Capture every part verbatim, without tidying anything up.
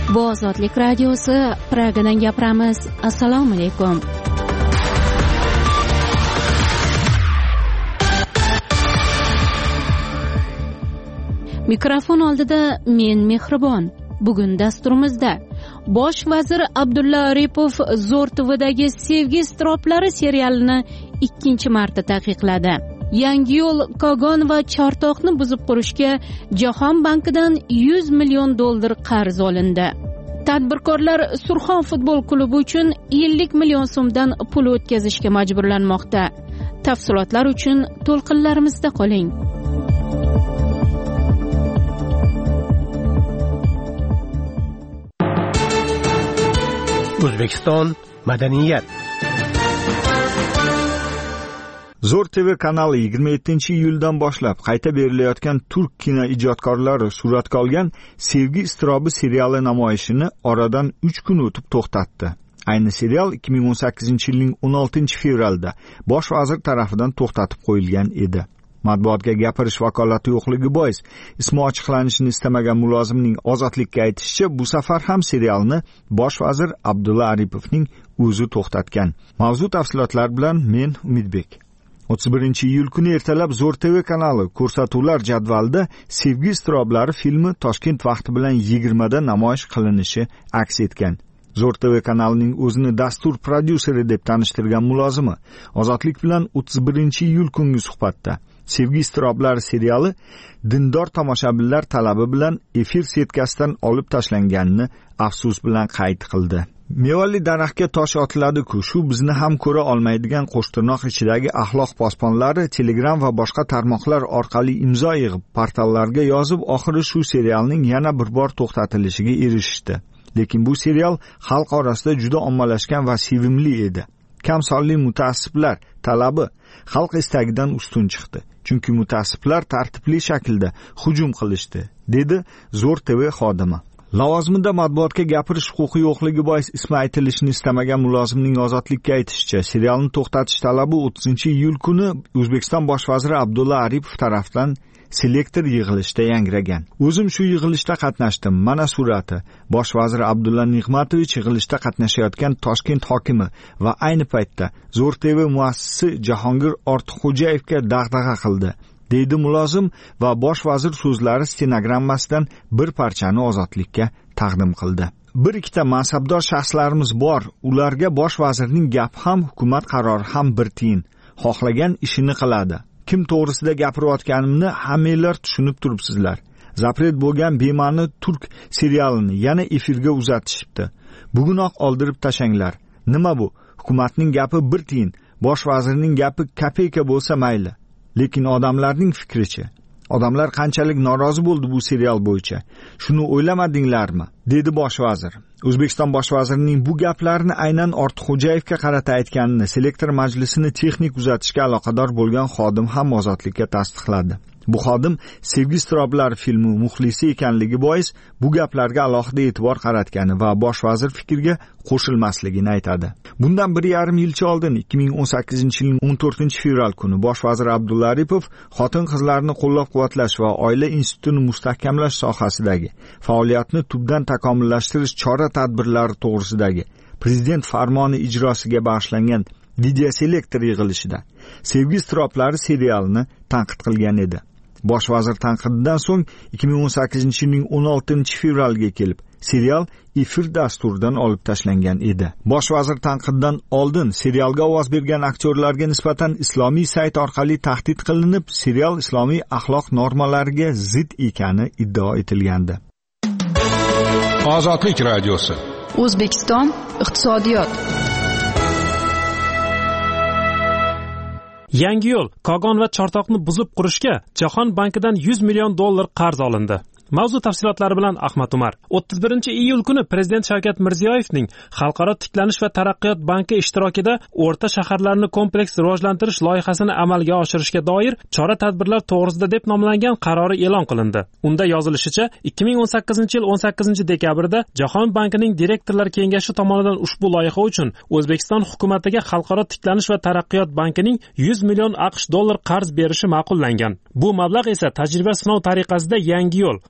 Bu Ozodlik radiosi, Pragadan gapiramiz. Assalomu alaykum. Mikrofon oldida men Mehribon. Bugun dasturimizda Bosh vazir Abdulla Aripov Zo'r T V'dagi Sevgi iztiroblari serialini ikkinchi marta taqiqladi. Yangi yo'l Kogon va Chortoqni buzib qurishga Jahon bankidan yuz million dollar qarz olindi. Tadbirkorlar Surxon futbol klubi uchun ellik million so'mdan pul o'tkazishga majburlanmoqda. Tafsilotlar uchun to'lqinlarimizda qoling. O'zbekiston madaniyat. Zo'r T V kanali yigirma yettinchi iyuldan boshlab qayta berilayotgan turk kino ijodkorlari suratga olgan Sevgi iztirobi seriali namoyishini oradan uch kun o'tib to'xtatdi. Ayni serial ikki ming o'n sakkizinchi yilning o'n oltinchi fevralda bosh vazir tomonidan to'xtatib qo'yilgan edi. Matbuotga gapirish vakolati yo'qligi bois ismi ochiqlanishini istamagan mulozimning Ozodlikka aytishicha, bu safar ham serialni bosh vazir Abdulla Aripovning o'zi to'xtatgan. Mavzu tafsilotlari bilan men Umidbek. o'ttiz birinchi iyul kuni ertalab Zo'r T V kanali ko'rsatuvlar jadvalida Sevgi iztiroblari filmi Toshkent vaqti bilan yigirmada namoyish qilinishi aks etgan. Zo'r T V kanalining o'zini dastur prodyuseri deb tanishtirgan mulozimi Ozodlik bilan o'ttiz birinchi iyul kungi suhbatda Sevgi iztiroblari seriali dindor tomoshabinlar talabi bilan efir setkasidan olib tashlanganini afsus bilan qayd qildi. Mevali daraxtga tosh otiladi-ku, shu bizni ham ko'ra olmaydigan qo'shtirnoq ichidagi axloq posbonlari Telegram va boshqa tarmoqlar orqali imzo yig'ib, portallarga yozib, oxiri shu serialning yana bir bor to'xtatilishiga erishishdi. Lekin bu serial xalq orasida juda ommalashgan va sevimli edi. Kam sonli mutaassiblar talabi xalq istagidan ustun chiqdi. Chunki mutaassiblar tartibli shaklda hujum qilishdi, dedi Zo'r T V xodimi. Lavozimida matbuotga gapirish huquqi yo'qligi bois ismi aytilishini istamagan mulozimning Ozodlikka aytishicha, serialni to'xtatish talabi o'ttizinchi iyul kuni O'zbekiston bosh vaziri Abdulla Aripov tomonidan selektor yig'ilishida yangragan. O'zim shu yig'ilishda qatnashdim. Mana surati. Bosh vazir Abdulla Nig'matovich yig'ilishda qatnashayotgan Toshkent hokimi va ayni paytda Zo'r T V muassisi Jahongir Ortiqxo'jayevga dag'dag'a qildi, deydi mulozim va bosh vazir so'zlari stenogrammasidan bir parchani Ozodlikka taqdim qildi. Bir ikkita mansabdor shaxslarimiz bor. Ularga bosh vazirning gapi ham, hukumat qarori ham bir tiyin. Xohlagan ishini qiladi. Kim to'g'risida gapirayotganimni hammanglar tushunib turibsizlar. Zapret bo'lgan bema'ni turk serialini yana efirga uzatishibdi. Bugunoq oldirib tashanglar. Nima bu? Hukumatning gapi bir tiyin, bosh vazirning gapi kopeyka bo'lsa mayli. Lekin odamlarning fikrichi? Odamlar qanchalik norozi bo'ldi bu serial bo'yicha? Shuni o'ylamadinglarmi? Dedi bosh vazir. O'zbekiston bosh vazirining bu gaplarini aynan Ortiqxo'jayevga qarata aytganini selektor majlisini texnik uzatishga aloqador bo'lgan xodim ham Ozodlikka tasdiqladi. Bu xodim Sevgi iztiroblari filmi muxlisi ekanligi bois bu gaplarga alohida e'tibor qaratgani va bosh vazir fikriga qo'shilmasligini aytadi. Bundan bir yarim yilcha oldin ikki ming o'n sakkizinchi yilning o'n to'rtinchi fevral kuni bosh vazir Abdulla Aripov xotin-qizlarni qo'llab-quvvatlash va oila institutini mustahkamlash sohasidagi faoliyatni tubdan takomillashtirish chora-tadbirlari to'g'risidagi prezident farmoni ijrosiga bag'ishlangan video selektor yig'ilishida Sevgi iztiroblari serialini tanqid qilgan edi. Bosh vazir tanqididan so'ng ikki ming o'n sakkizinchi yilning o'n oltinchi fevraliga kelib serial efir dasturidan olib tashlangan edi. Bosh vazir tanqididan oldin serialga ovoz bergan aktyorlarga nisbatan islomiy sayt orqali tahdid qilinib, serial islomiy axloq normalariga zid ekani iddao etilgandi. Ozodlik radiosi. O'zbekiston iqtisodiyot. Yangi yo'l Kogon va Chortoqni buzib qurishga Jahon bankidan yuz million dollar qarz olindi. Mavzu tafsilotlari bilan Ahmad Umar. o'ttiz birinchi iyul kuni Prezident Shavkat Mirziyoyevning Xalqaro tiklanish va taraqqiyot banki ishtirokida o'rta shaharlarni kompleks rivojlantirish loyihasini amalga oshirishga doir chora-tadbirlar to'g'risida deb nomlangan qarori e'lon qilindi. Unda yozilishicha, ikki ming o'n sakkizinchi yil o'n sakkizinchi dekabrda Jahon bankining direktorlar kengashi tomonidan ushbu loyiha uchun O'zbekiston hukumatiga Xalqaro tiklanish va taraqqiyot bankining yuz million AQSh dollar qarz berishi ma'qullangan. Bu mablag' esa tajriba sinov tariqasida yangi yo'l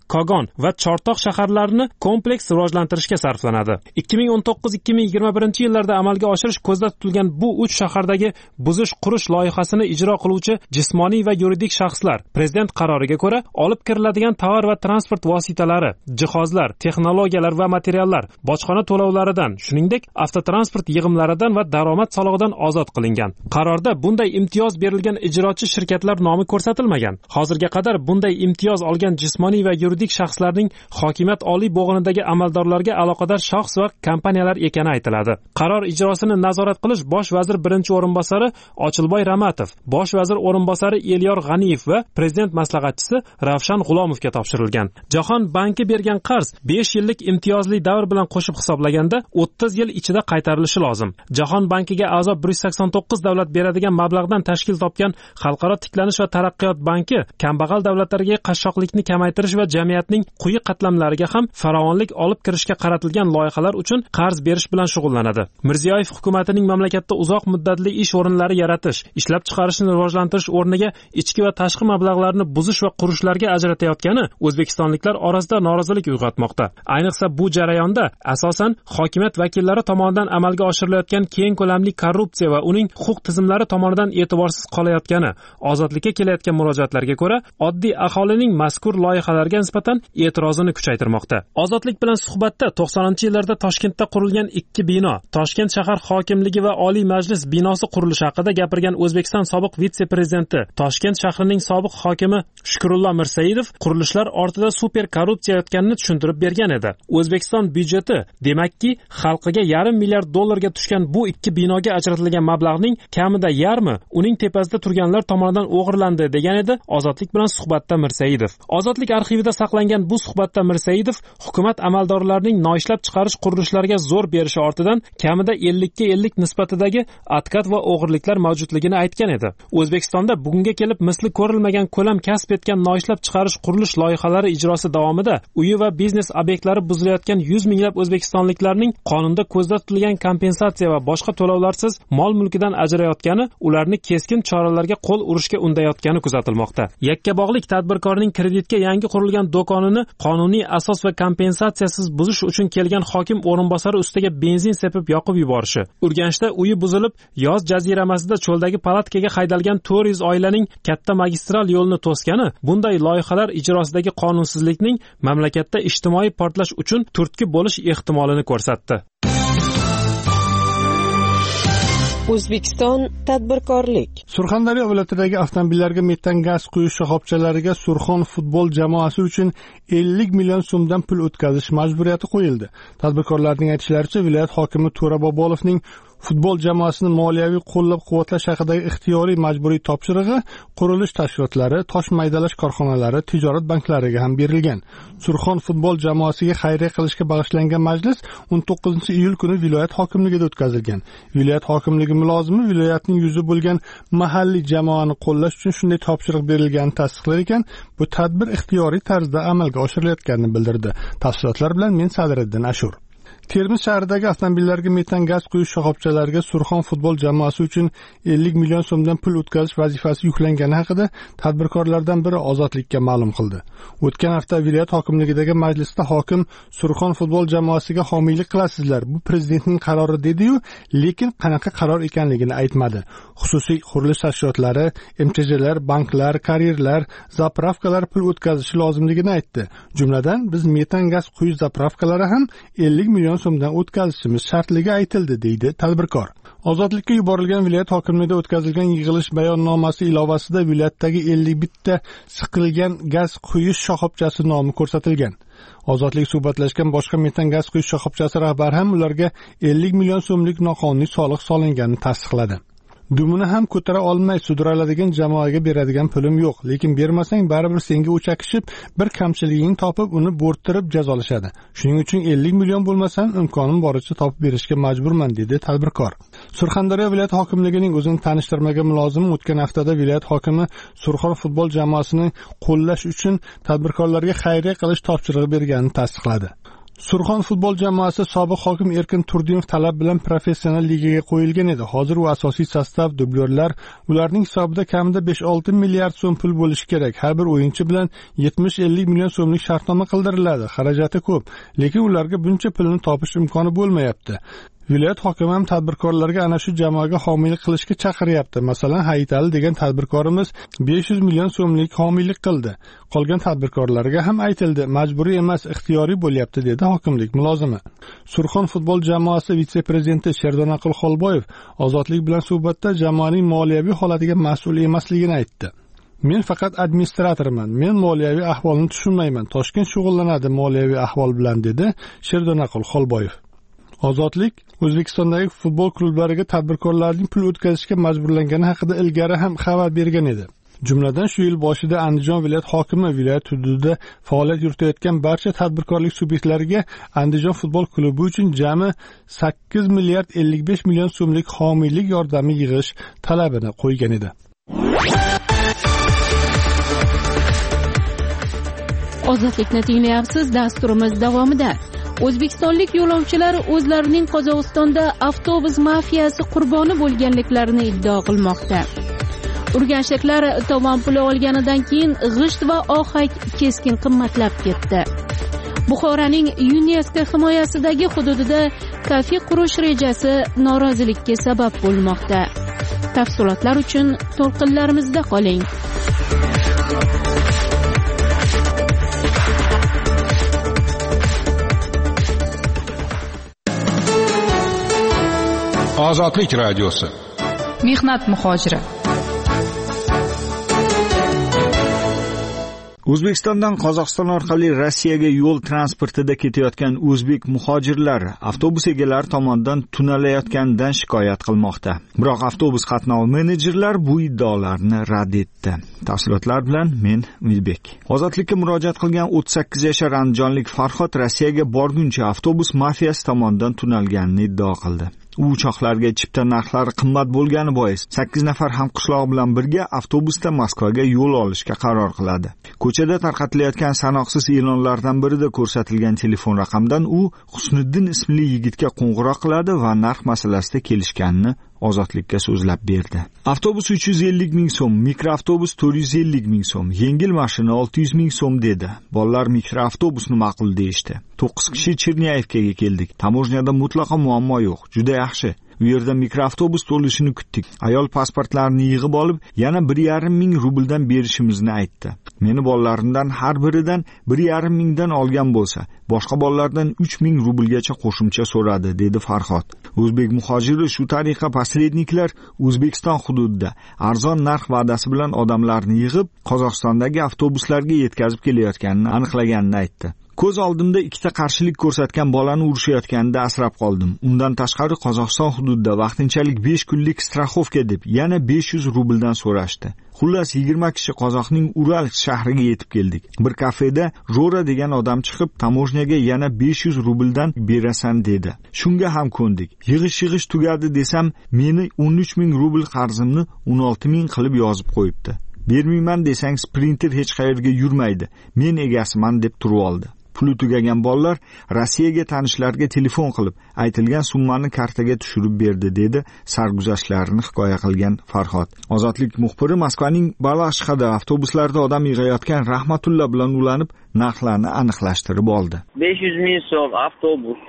Kogon va Chortoq shaharlarini kompleks rivojlantirishga sarflanadi. ikki ming o'n to'qqiz ikki ming yigirma birinchi yillarda amalga oshirish ko'zda tutilgan bu uch shahardagi buzish qurish loyihasini ijro qiluvchi jismoniy va yuridik shaxslar prezident qaroriga ko'ra olib kiriladigan tovar va transport vositalari, jihozlar, texnologiyalar va materiallar bojxona to'lovlaridan, shuningdek avtotransport yig'imlaridan va daromad solig'idan ozod qilingan. Qarorda bunday imtiyoz berilgan ijrochi shirkatlar nomi ko'rsatilmagan. Hozirga qadar bunday imtiyoz olgan jismoniy va yuridik shaxslarning hokimiyat oliy bo'g'inidagi amaldorlarga aloqador shaxs va kompaniyalar ekani aytiladi. Qaror ijrosini nazorat qilish bosh vazir birinchi o'rinbosari Ochilboy Ramatov, bosh vazir o'rinbosari Elyor G'aniyev va prezident maslahatchisi Ravshan G'ulomovga topshirilgan. Jahon banki bergan qarz besh yillik imtiyozli davr bilan qo'shib hisoblaganda o'ttiz yil ichida qaytarilishi lozim. Jahon bankiga a'zo bir yuz sakson to'qqiz davlat beradigan mablag'dan tashkil topgan Xalqaro tiklanish va taraqqiyot banki kambag'al davlatlarga qashshoqlikni kamaytirish va jamiyatning quyi qatlamlariga ham farovonlik olib kirishga qaratilgan loyihalar uchun qarz berish bilan shug'ullanadi. Mirziyoyev hukumatining mamlakatda uzoq muddatli ish o'rinlari yaratish, ishlab chiqarishni rivojlantirish o'rniga ichki va tashqi mablag'larni buzish va qurishlarga ajratayotgani o'zbekistonliklar orasida norozilik uyg'otmoqda. Ayniqsa bu jarayonda asosan hokimiyat vakillari tomonidan amalga oshirilayotgan keng ko'lamli korrupsiya va uning huquq tizimlari tomonidan e'tiborsiz qolayotgani, ozodlikka kelayotgan murojaatlarga ko'ra oddiy aholining mazkur loyihalarga nisbatan e'tirozini kuchaytirmoqda. Ozodlik bilan suhbatda to'qsoninchi yillarda Toshkentda qurilgan ikki bino, Toshkent shahar hokimligi va Oliy Majlis binosi qurilishi haqida gapirgan O'zbekiston sobiq vitse-prezidenti, Toshkent shahrining sobiq hokimi Shukrullo Mirsaidov qurilishlar ortida super korrupsiya yotganini tushuntirib bergan edi. O'zbekiston byudjeti demakki xalqiga yarim milliard dollarga tushgan bu ikki binoga ajratilgan mablag'ning kamida yarmi uning tepasida turganlar tomonidan o'g'irlandi degan edi Ozodlik bilan suhbatda Mirsaidov. Ozodlik arxivida saqlangan bu suhbatda Mirsaidov hukumat amaldorlarining noishlab chiqarish qurilishlariga zo'r berishi ortidan kamida ellik ga ellik nisbatidagi atkat va o'g'irliklar mavjudligini aytgan edi. O'zbekistonda bugunga kelib misli ko'rilmagan ko'lam kasb etgan noishlab chiqarish qurilish loyihalari ijrosi davomida uyi va biznes obyektlari buzilayotgan yuz minglab o'zbekistonliklarning qonunda ko'zda tutilgan kompensatsiya va boshqa to'lovlarsiz mol mulkidan ajrayotgani ularni keskin choralarga qo'l urishga undayotgani kuzatilmoqda. Yakkabog'lik tadbirkorning kreditga yangi qurilgan do'konini qonuniy asos va kompensatsiyasiz buzish uchun kelgan hokim o'rinbosari ustiga benzin sepib yoqib yuborishi, Urganchda uyi buzilib yoz jaziramasida cho'ldagi palatkaga haydalgan to'rt yuz oilaning katta magistral yo'lni to'sgani bunday loyihalar ijrosidagi qonunsizlikning mamlakatda ijtimoiy portlash uchun turtki bo'lish ehtimolini ko'rsatdi. O'zbekiston tadbirkorlik. Surxondaryo viloyatidagi avtomobillarga metan gaz quyish shoxobchalariga Surxon futbol jamoasi uchun ellik million so'mdan pul o'tkazish majburiyati qo'yildi. Tadbirkorlarning aytishlaricha, viloyat hokimi To'ra Bobolovning futbol jamoasini moliyaviy qo'llab-quvvatlash haqidagi ixtiyoriy majburiy topshirig'i qurilish tashkilotlari, tosh maydalash korxonalari, tijorat banklariga ham berilgan. Surxon futbol jamoasiga xayriya qilishga bag'ishlangan majlis o'n to'qqizinchi iyul kuni viloyat hokimligida o'tkazilgan. Viloyat hokimligi mulozimi viloyatning yuzi bo'lgan mahalliy jamoani qo'llash uchun shunday topshiriq berilganini tasdiqlar ekan, bu tadbir ixtiyoriy tarzda amalga oshirilayotganini bildirdi. Tafsilotlar bilan men Sadriddin Ashur. Termiz shahridagi avtomobillarga metan gaz quyish shoxobchalariga Surxon futbol jamoasi uchun ellik million so'mdan pul o'tkazish vazifasi yuklangani haqida tadbirkorlardan biri Ozodlikka ma'lum qildi. O'tgan hafta viloyat hokimligidagi majlisda hokim Surxon futbol jamoasiga homiylik qilasizlar, bu prezidentning qarori dedi-yu, lekin qanaqa qaror ekanligini aytmadi. Xususiy qurilish tashkilotlari, M T J'lar, banklar, karierlar, zapravkalar pul o'tkazishi lozimligini aytdi. Jumladan biz metan gaz quyish zapravkalari ham ellik million so'mdan o'tkazishimiz shartligi aytildi, deydi tadbirkor. Ozodlikka yuborilgan viloyat hokimligida o'tkazilgan yig'ilish bayonnomasi ilovasida viloyatdagi ellik bitta siqilgan gaz quyish shoxobchasi nomi ko'rsatilgan. Ozodlik suhbatlashgan boshqa metan gaz quyish shoxobchasi rahbari ham ularga ellik million so'mlik noqonuniy soliq solinganini tasdiqladi. Dumini ham ko'tara olmay sudraladigan jamoaga beradigan pulim yo'q, lekin bermasang baribir senga o'chakishib, bir kamchiliging topib uni bo'rttirib jazolashadi. Shuning uchun ellik million bo'lmasam, imkonim boricha topib berishga majburman, dedi tadbirkor. Surxondaryo viloyat hokimligining o'zini tanishtirmagan mulozimi o'tgan haftada viloyat hokimi Surxon futbol jamoasini qo'llash uchun tadbirkorlarga xayriya qilish topshirig'i berganini tasdiqladi. Surxon futbol jamoasi sobiq hokim Erkin Turdimov talab bilan professional ligaga qo'yilgan edi. Hozir u asosiy sostav, dublyorlar, ularning hisobida kamida besh olti milliard so'm pul bo'lishi kerak. Har bir o'yinchi bilan yetmish ellik million so'mlik shartnoma qildiriladi. Xarajati ko'p, lekin ularga buncha pulni topish imkoni bo'lmayapti. Viloyat hokimi ham tadbirkorlarga ana shu jamoaga homiylik qilishga chaqiryapti. Masalan, Hayitali degan tadbirkorimiz besh yuz million so'mlik homiylik qildi. Qolgan tadbirkorlarga ham aytildi, majburiy emas, ixtiyoriy bo'lyapti, dedi hokimlik mulozimi. Surxon futbol jamoasi vitse-prezidenti Sherdonaqul Xolboyev Ozodlik bilan suhbatda jamoaning moliyaviy holatiga mas'ul emasligini aytdi. Men faqat administratorman. Men moliyaviy ahvolni tushunmayman. Toshkent shug'ullanadi moliyaviy ahvol bilan, dedi Sherdonaqul Xolboyev. Ozodlik O'zbekistondagi futbol klublariga tadbirkorlarning pul o'tkazishga majburlangani haqida ilgari ham xabar bergan edi. Jumladan shu yil boshida Andijon viloyat hokimi viloyat hududida faoliyat yuritayotgan barcha tadbirkorlik subyektlariga Andijon futbol klubi uchun jami sakkiz milliard ellik besh million so'mlik homiylik yordami yig'ish talabini qo'ygan edi. Ozodlikni tinglayapsiz. Dasturimiz davomida O'zbekistonlik yo'lovchilar o'zlarining Qozog'istonda avtobus mafiyasi qurboni bo'lganliklarini iddao qilmoqda. Urganchliklar tovon puli olganidan keyin g'isht va ohak keskin qimmatlab ketdi. Buxoroning UNESCO himoyasidagi hududida kafe qurish rejasi norozilikka sabab bo'lmoqda. Tafsilotlar uchun to'lqinlarimizda qoling. Ozodlik radiosi. Mehnat muhojiri. O'zbekistondan Qozog'iston orqali Rossiyaga yo'l transportida ketayotgan o'zbek muhojirlar avtobus egalari tomonidan tunalayotganidan shikoyat qilmoqda. Biroq avtobus qatnovi menejerlar bu iddaolarni rad etdi. Tafsilotlar bilan men Vilbek. Ozodlikka murojaat qilgan o'ttiz sakkiz yashar andijonlik Farhod Rossiyaga borguncha avtobus mafiyasi tomonidan tunalganini iddao qildi. U uchoqlarga chipta narxlari qimmat bo'lgani bois sakkiz nafar hamqishloq bilan birga avtobusda Moskvaga yo'l olishga qaror qiladi. Ko'chada tarqatilayotgan sanoqsiz e'lonlardan birida ko'rsatilgan telefon raqamdan u Husniddin ismli yigitga qo'ng'iroq qiladi va narx masalasida kelishganini Ozodlikka so'zlab berdi. Avtobus uch yuz ellik ming so'm, mikroavtobus to'rt yuz ellik ming so'm, yengil mashina olti yuz ming so'm dedi. Bolalar mikroavtobusni ma'qul deyishdi. to'qqiz kishi Cherniyevkaga keldik. Tamojnada mutlaqo muammo yo'q. Juda yaxshi. U yerda mikroavtobus to'lishini kutdik. Ayol pasportlarini yig'ib olib, yana bir yarim ming rubldan berishimizni aytdi. Meni bolalarimdan har biridan bir yarim mingdan olgan bo'lsa, boshqa bolalardan uch ming rublgacha qo'shimcha so'radi, dedi Farhod. O'zbek muhojiri shu tariqa posredniklar O'zbekiston hududida arzon narx va'dasi bilan odamlarni yig'ib, Qozog'istondagi avtobuslarga yetkazib kelayotganini aniqlaganini aytdi. Ko'z oldimda ikkita qarshilik ko'rsatgan bolani urushayotganida asrab qoldim. Undan tashqari Qozog'iston hududida vaqtinchalik besh kunlik strafovka deb yana besh yuz rubldan so'rashdi. Xullas yigirma kishi Qozoqning Ural shahriga yetib keldik. Bir kafeda Jora degan odam chiqib, tamojnaga yana besh yuz rubldan berasan dedi. Shunga ham ko'ndik. Yig'ish-yig'ish tugadi desam, meni o'n uch ming rubl qarzimni o'n olti ming qilib yozib qo'yibdi. Bermayman desang sprinter hech qayerga yurmaydi. Men egasiman deb turib oldi. Puli tugagan bolalar Rossiyaga tanishlarga telefon qilib, aytilgan summani kartaga tushirib berdi, dedi sarguzashtlarini hikoya qilgan Farhod. Ozodlik muxbiri Moskvaning Balashxada avtobuslarda odam yig'ayotgan Rahmatulla bilan ulanib, narxlarni aniqlashtirib oldi. besh yuz ming so'm avtobus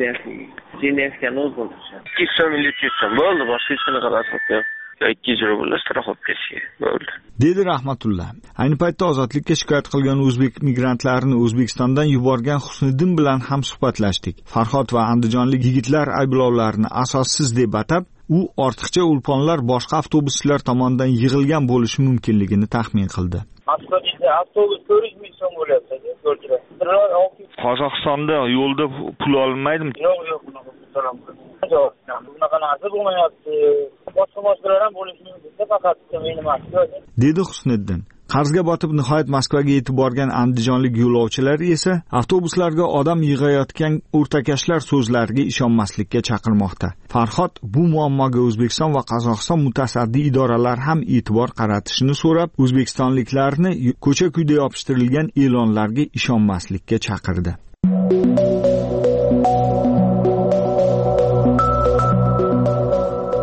Cherniyevka o'zgartirishdi. ikki so'm ellik so'm bo'ldi, boshqa hech qanaqa rasm yo'q. ikki yuz rubl strafovkasi bo'ldi, dedi Rahmatulla. Ayni paytda Ozodlikka shikoyat qilgan o'zbek migrantlarini O'zbekistondan yuborgan Husniddin bilan ham suhbatlashdik. Farhod va andijonlik yigitlar ayblovlarni asossiz deb atab, u ortiqcha ulponlar boshqa avtobuschilar tomonidan yig'ilgan bo'lishi mumkinligini taxmin qildi. Avtobus to'rt yuz ming so'm bo'lyapti, ko'rchilar. Qozog'istonda yo'lda pul olinmaydimi? Yo'q, yo'q, bunaqa narsa bo'lmayapti. Boshqa boshqalar ham bo'lishi mumkin, faqat men emas, dedi Husniddin. Qarzga botib nihoyat Moskvaga yetib borgan andijonlik yo'lovchilar esa avtobuslarga odam yig'ayotgan o'rtakashlar so'zlariga ishonmaslikka chaqirmoqda. Farhod bu muammoga O'zbekiston va Qozog'iston mutasaddi idoralar ham e'tibor qaratishini so'rab, o'zbekistonliklarni ko'cha-kuyda yopishtirilgan e'lonlarga ishonmaslikka chaqirdi.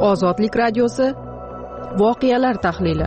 Ozodlik radiosi voqealar tahlili.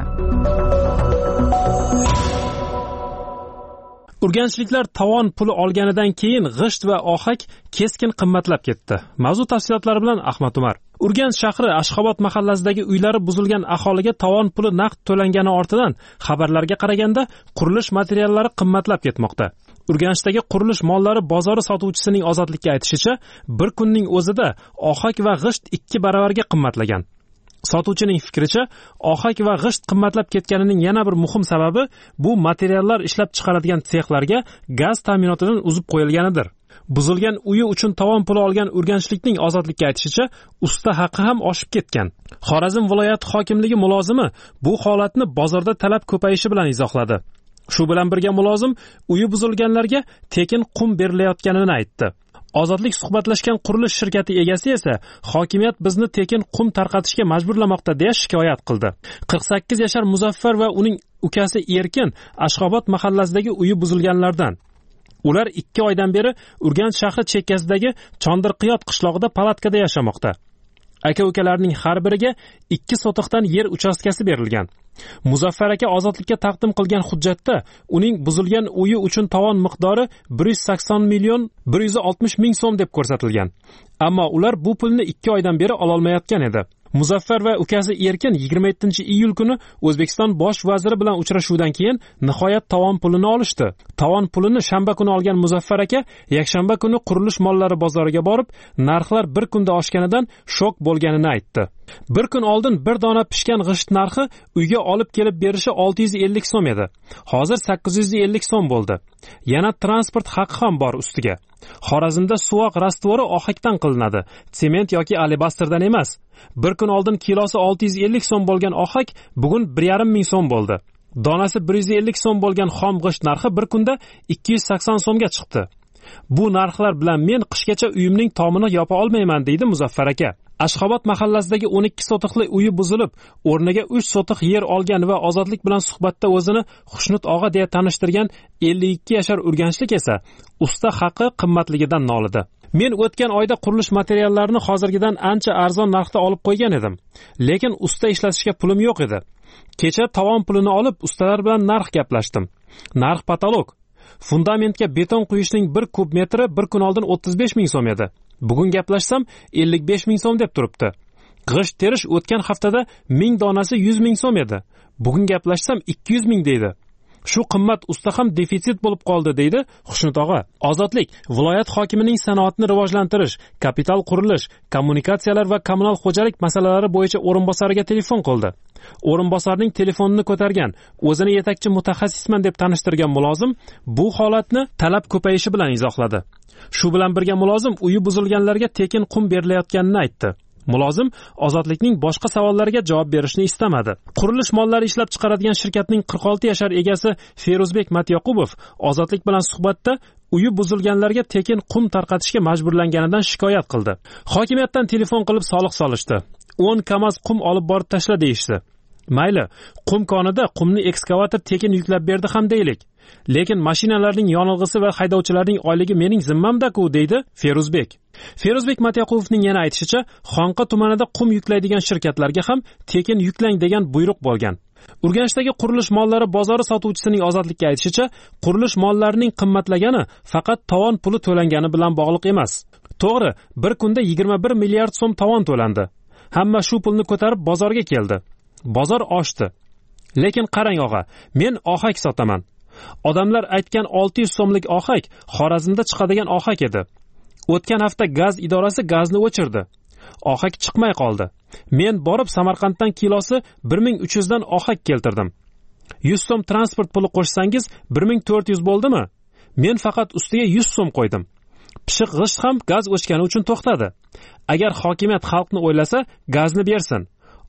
Urganchliklar tovon puli olganidan keyin g'isht va ohak keskin qimmatlab ketdi. Mavzu tafsilotlari bilan Ahmad Umar. Urganch shahri Ashxobod mahallasidagi uylari buzilgan aholiga tovon puli naqd to'langani ortidan xabarlarga qaraganda qurilish materiallari qimmatlab ketmoqda. Urganchdagi qurilish mollari bozori sotuvchisining Ozodlikka aytishicha, bir kunning o'zida ohak va g'isht ikki baravarga qimmatlagan. Sotuvchining fikricha, ohak va g'isht qimmatlab ketganining yana bir muhim sababi bu materiallar ishlab chiqaradigan sexlarga gaz ta'minotidan uzib qo'yilganidir. Buzilgan uyi uchun tovon puli olgan urganchlikning Ozodlikka aytishicha, usta haqi ham oshib ketgan. Xorazm viloyati hokimligi mulozimi bu holatni bozorda talab ko'payishi bilan izohladi. Shu bilan birga mulozim uyi buzilganlarga tekin qum berilayotganini aytdi. Ozodlik suhbatlashgan qurilish shirkati egasi esa hokimiyat bizni tekin qum tarqatishga majburlamoqda deya shikoyat qildi. qirq sakkiz yashar Muzaffar va uning ukasi Erkin Ashxobod mahallasidagi uyi buzilganlardan. Ular ikki oydan beri Urganch shahri chekkasidagi Chondirqiyot qishlog'ida palatkada yashamoqda. Aka-ukalarning har biriga ikki sotiqdan yer uchastkasi berilgan. Muzaffar aka Ozodlikka taqdim qilgan hujjatda uning buzilgan uyi uchun tovon miqdori bir yuz sakson million bir yuz oltmish ming so'm deb ko'rsatilgan. Ammo ular bu pulni ikki oydan beri ola olmayotgan edi. Muzaffar va ukasi Erkin yigirma yettinchi iyul kuni O'zbekiston bosh vaziri bilan uchrashuvdan keyin nihoyat tovon pulini olishdi. Tovon pulini shanba kuni olgan Muzaffar aka yakshanba kuni qurilish mollari bozoriga borib, narxlar bir kunda oshganidan shok bo'lganini aytdi. Bir kun oldin bir dona pishgan g'isht narxi uyga olib kelib berishi olti yuz ellik so'm edi. Hozir sakkiz yuz ellik so'm bo'ldi. Yana transport haqi ham bor ustiga. Xorazmda suvoq rastvori ohakdan qilinadi, sement yoki alibasтрdan emas. Bir kun oldin kilosi olti yuz ellik so'm bo'lgan ohak bugun bir yarim ming so'm bo'ldi. Donasi bir yuz ellik so'm bo'lgan xom g'isht narxi bir kunda ikki yuz sakson so'mga chiqdi. Bu narxlar bilan men qishgacha uyimning tomini yopa olmayman, deydi Muzaffar aka. Ashxobod mahallasidagi o'n ikki sotiqli uyi buzilib, o'rniga uch sotiq yer olgan va Ozodlik bilan suhbatda o'zini Xushnut og'a deya tanishtirgan ellik ikki yashar urganchlik esa usta haqi qimmatligidan nolidi. Men o'tgan oyda qurilish materiallarini hozirgidan ancha arzon narxda olib qo'ygan edim, lekin usta ishlatishga pulim yo'q edi. Kecha tovon pulini olib ustalar bilan narx gaplashdim. Narx patolog. Fundamentga beton quyishning bir kub metri bir kun oldin o'ttiz besh ming so'm edi. Bugun gaplashsam ellik besh ming so'm deb turibdi. G'isht terish o'tgan haftada ming donasi yuz ming so'm edi. Bugun gaplashsam ikki yuz ming deydi. Shu qimmat usta ham defitsit bo'lib qoldi, deydi Xushnut og'a. Ozodlik viloyat hokimining sanoatni rivojlantirish, kapital qurilish, kommunikatsiyalar va kommunal xo'jalik masalalari bo'yicha o'rinbosariga telefon qildi. O'rinbosarning telefonini ko'targan, o'zini yetakchi mutaxassisman deb tanishtirgan mulozim bu holatni talab ko'payishi bilan izohladi. Shu bilan birga mulozim uyi buzilganlarga tekin qum berilayotganini aytdi. Mulozim Ozodlikning boshqa savollariga javob berishni istamadi. Qurilish mollari ishlab chiqaradigan shirkatning qirq olti yashar egasi Feruzbek Matyoqubov Ozodlik bilan suhbatda uyi buzilganlarga tekin qum tarqatishga majburlanganidan shikoyat qildi. Hokimiyatdan telefon qilib soliq solishdi. o'n kamaz qum olib borib tashla deyishdi. Mayli, qum konida qumni ekskavator tekin yuklab berdi ham deylik. Lekin mashinalarning yonilg'isi va haydovchilarning oyligi mening zimmamda-ku, deydi Feruzbek. Feruzbek Matyoqubovning yana aytishicha, Xonqa tumanida qum yuklaydigan shirkatlarga ham tekin yuklang degan buyruq bo'lgan. Urganchdagi qurilish mollari bozori sotuvchisining Ozodlikka aytishicha, qurilish mollarining qimmatlagani faqat tovon puli to'langani bilan bog'liq emas. To'g'ri, bir kunda yigirma bir milliard so'm tovon to'landi. Hamma shu pulni ko'tarib bozorga keldi. Bozor oshdi. Lekin qarang og'a, men ohak sotaman. Odamlar aytgan olti yuz so'mlik ohak Xorazmda chiqadigan ohak edi. O'tgan hafta gaz idorasi gazni o'chirdi. Ohak chiqmay qoldi. Men borib Samarqanddan kilosi bir ming uch yuz dan ohak keltirdim. yuz so'm transport puli qo'shsangiz bir ming to'rt yuz bo'ldimi? Men faqat ustiga yuz so'm qo'ydim. Pishiq g'isht ham gaz o'chgani uchun to'xtadi. Agar hokimiyat xalqni o'ylasa, gazni bersin.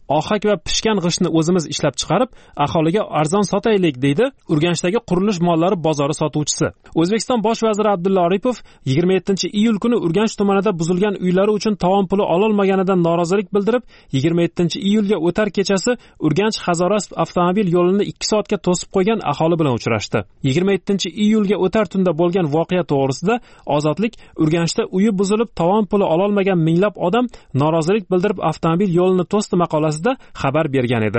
ohak va pishgan g'ishtni o'zimiz ishlab chiqarib aholiga arzon sotaylik, deydi Urganchdagi qurilish mollari bozori sotuvchisi. O'zbekiston bosh vaziri Abdulla Aripov yigirma yettinchi iyul kuni Urganch tumanida buzilgan uylari uchun tovon puli ololmaganidan norozilik bildirib, yigirma yettinchi iyulga o'tar kechasi Urganch Hazoras avtomobil yo'lini ikki soatga to'sib qo'ygan aholi bilan uchrashdi. yigirma yettinchi iyulga o'tar tunda bo'lgan voqea to'g'risida Ozodlik Urganchda uyi buzilib tovon puli ololmagan minglab odam norozilik bildirib avtomobil yo'lini to'sdi maqolasida xabar bergan edi.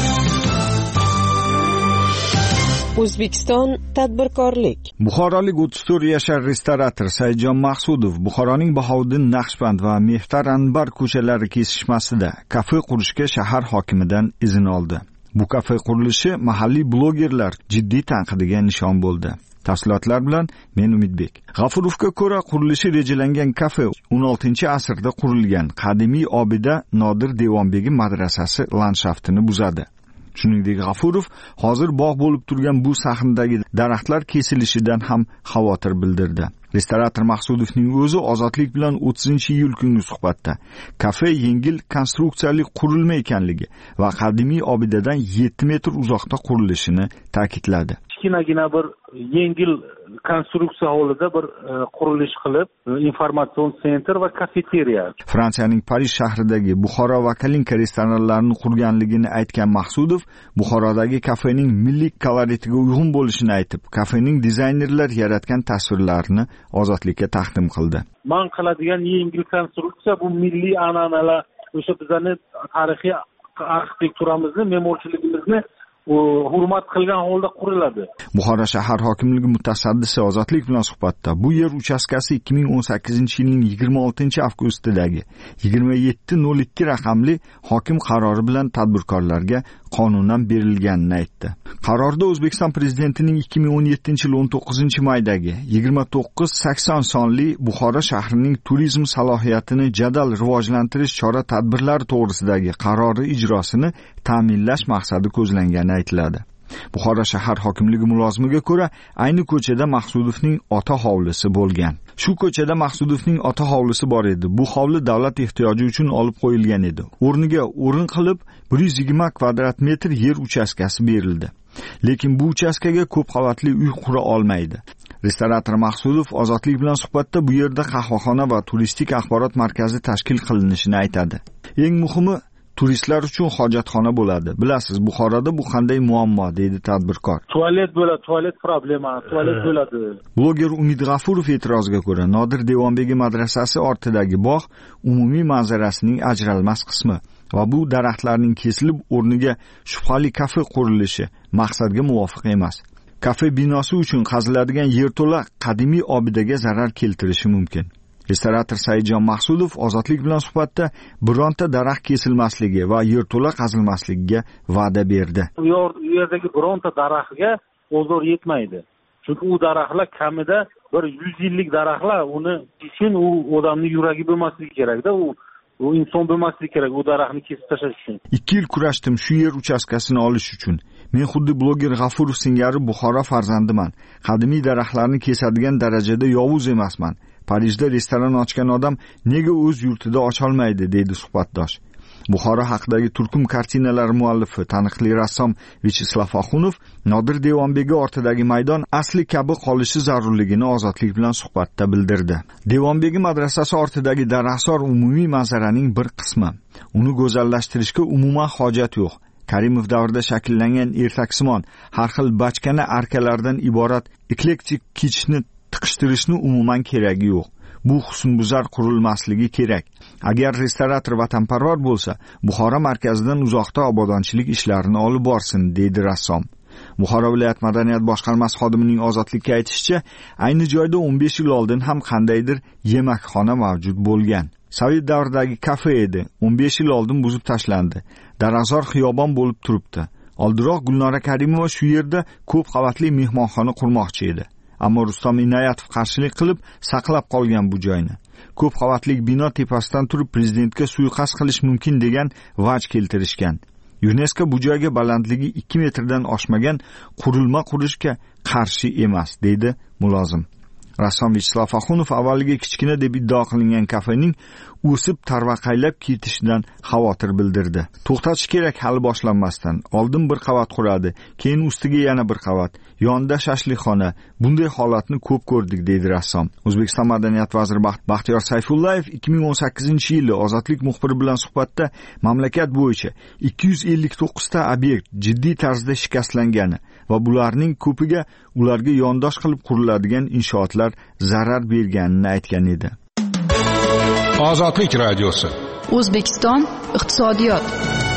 O'zbekiston tadbirkorlik. Buxorolik o'ttiz to'rt yashar restorator Saidjon Maqsudov Buxoroning Bahouddin Naqshband va Mehtar Anbar ko'chalari kesishmasida kafe qurishga shahar hokimidan izn oldi. Bu kafe qurilishi mahalliy blogerlar jiddiy tanqidiga nishon bo'ldi. Tafsilotlar bilan men Umidbek. G'afurovga ko'ra, qurilishi rejalangan kafe o'n oltinchi asrda qurilgan qadimiy obida Nodir Devonbegi madrasasi landshaftini buzadi. Shuningdek, G'afurov hozir bog' bo'lib turgan bu sahnadagi daraxtlar kesilishidan ham xavotir bildirdi. Restorator Maqsudovning o'zi Ozodlik bilan o'ttizinchi iyul kungi suhbatda kafe yengil konstruksiyali qurilma ekanligi va qadimiy obidadan yetti metr uzoqda qurilishini ta'kidladi. Kichkinagina bir yengil konstruksiya hovlida bir qurilish qilib, informatsion sentr va kafeteriya. Fransiyaning Parij shahridagi Buxoro va Kalinka restoranlarini qurganligini aytgan Maqsudov, Buxorodagi kafening milliy koloritiga uyg'un bo'lishini aytib, kafening dizaynerlar yaratgan tasvirlarni Ozodlikka taqdim qildi. Man qiladigan yengil konstruksiya bu milliy an'analar, o'sha bizning tarixiy arxitekturamizni, me'morchiligimizni hurmat qilgan holda quriladi. Buxoro shahar hokimligi mutasaddisi Ozodlik bilan suhbatda bu yer uchastkasi ikki ming o'n sakkizinchi yilning yigirma oltinchi avgustidagi yigirma yetti nol ikki raqamli hokim qarori bilan tadbirkorlarga qonundan berilganini aytdi. Qarorda O'zbekiston prezidentining ikki ming o'n yettinchi yil o'n to'qqizinchi maydagi yigirma to'qqiz sakson sonli Buxoro shahrining turizm salohiyatini jadal rivojlantirish chora-tadbirlari to'g'risidagi qarori ijrosini ta'minlash maqsadi ko'zlangani aytiladi. Buxoro shahar hokimligi mulozimiga ko'ra, ayni ko'chada Maqsudovning ota hovlisi bo'lgan. Shu ko'chada Maqsudovning ota hovlisi bor edi. Bu hovli davlat ehtiyoji uchun olib qo'yilgan edi. O'rniga o'rin qilib bir yuz yigirma kvadrat metr yer uchastkasi berildi. Lekin bu uchastkaga ko'p qavatli uy qura olmaydi. Restorator Maqsudov Ozodlik bilan suhbatda bu yerda qahvaxona va turistik axborot markazi tashkil qilinishini aytadi. Eng muhimi turistlar uchun hojatxona bo'ladi. Bilasiz, Buxoroda bu qanday muammo, deydi tadbirkor. Tualet bo'ladi, tualet problema, tualet bo'ladi. Bloger Umid G'afurov e'tiroziga ko'ra, Nodir Devonbegi madrasasi ortidagi bog' umumiy manzarasining ajralmas qismi va bu daraxtlarning kesilib o'rniga shubhali kafe qurilishi maqsadga muvofiq emas. Kafe binosi uchun qaziladigan yerto'la qadimiy obidaga zarar keltirishi mumkin. Restorator Saidjon Maqsudov Ozodlik bilan suhbatda bironta daraxt kesilmasligi va yerto'la qazilmasligiga va'da berdi. U yerdagi bironta daraxtga ozor yetmaydi. Chunki u daraxtlar kamida bir yuz yillik daraxtlar, uni uchun u odamning yuragi bo'lmasligi kerak-da, u u inson bo'lmasligi kerak u daraxtni kesib tashlash uchun. ikki yil kurashdim shu yer uchastkasini olish uchun. Men xuddi bloger G'afurov singari Buxoro farzandiman. Qadimiy daraxtlarni kesadigan darajada yovuz emasman. Parijda restoran ochgan odam nega o'z yurtida ocholmaydi, deydi suhbatdosh. Buxoro haqidagi turkum kartinalar muallifi, taniqli rassom Vyacheslav Axunov Nodir Devonbegi ortidagi maydon asli kabi qolishi zarurligini Ozodlik bilan suhbatda bildirdi. Devonbegi madrasasi ortidagi daraxtzor umumiy manzaraning bir qismi. Uni go'zallashtirishga umuman hojat yo'q. Karimov davrida shakllangan ertaksimon, har xil bachkana arkalardan iborat eklektik kitchni tiqishtirishni umuman keragi yo'q. Bu husnbuzar qurilmasligi kerak. Agar restorator vatanparvar bo'lsa, Buxoro markazidan uzoqda obodonchilik ishlarini olib borsin, deydi rassom. Buxoro viloyat madaniyat boshqarmasi xodimining Ozodlikka aytishicha, ayni joyda o'n besh yil oldin ham qandaydir yemakxona mavjud bo'lgan. Sovet davridagi kafe edi. o'n besh yil oldin buzib tashlandi. Daraxtzor xiyobon bo'lib turibdi. Oldinroq Gulnora Karimova shu yerda ko'p qavatli mehmonxona qurmoqchi edi. Ammo Rustam Inoyatov qarshilik qilib saqlab qolgan bu joyni. Ko'p qavatli bino tepasidan turib prezidentga suiqasd qilish mumkin degan vaj keltirishgan. UNESCO bu joyga balandligi ikki metrdan oshmagan qurilma qurishga qarshi emas, deydi mulozim. Rassom Vyacheslav Axunov avvaliga kichkina deb iddao qilingan kafening o'sib tarvaqaylab ketishidan xavotir bildirdi. To'xtatish kerak hali boshlanmasdan. Oldin bir qavat quradi, keyin ustiga yana bir qavat, yonida shashlikxona. Bunday holatni ko'p ko'rdik, deydi rassom. O'zbekiston madaniyat vaziri Baxtiyor Sayfullayev ikki ming o'n sakkizinchi yili Ozodlik muxbiri bilan suhbatda mamlakat bo'yicha ikki yuz ellik to'qqiz ta obyekt jiddiy tarzda shikastlangani va bularning ko'piga ularga yondosh qilib quriladigan inshootlar zarar berganini aytgan edi. Ozodlik radiosi. O'zbekiston iqtisodiyot.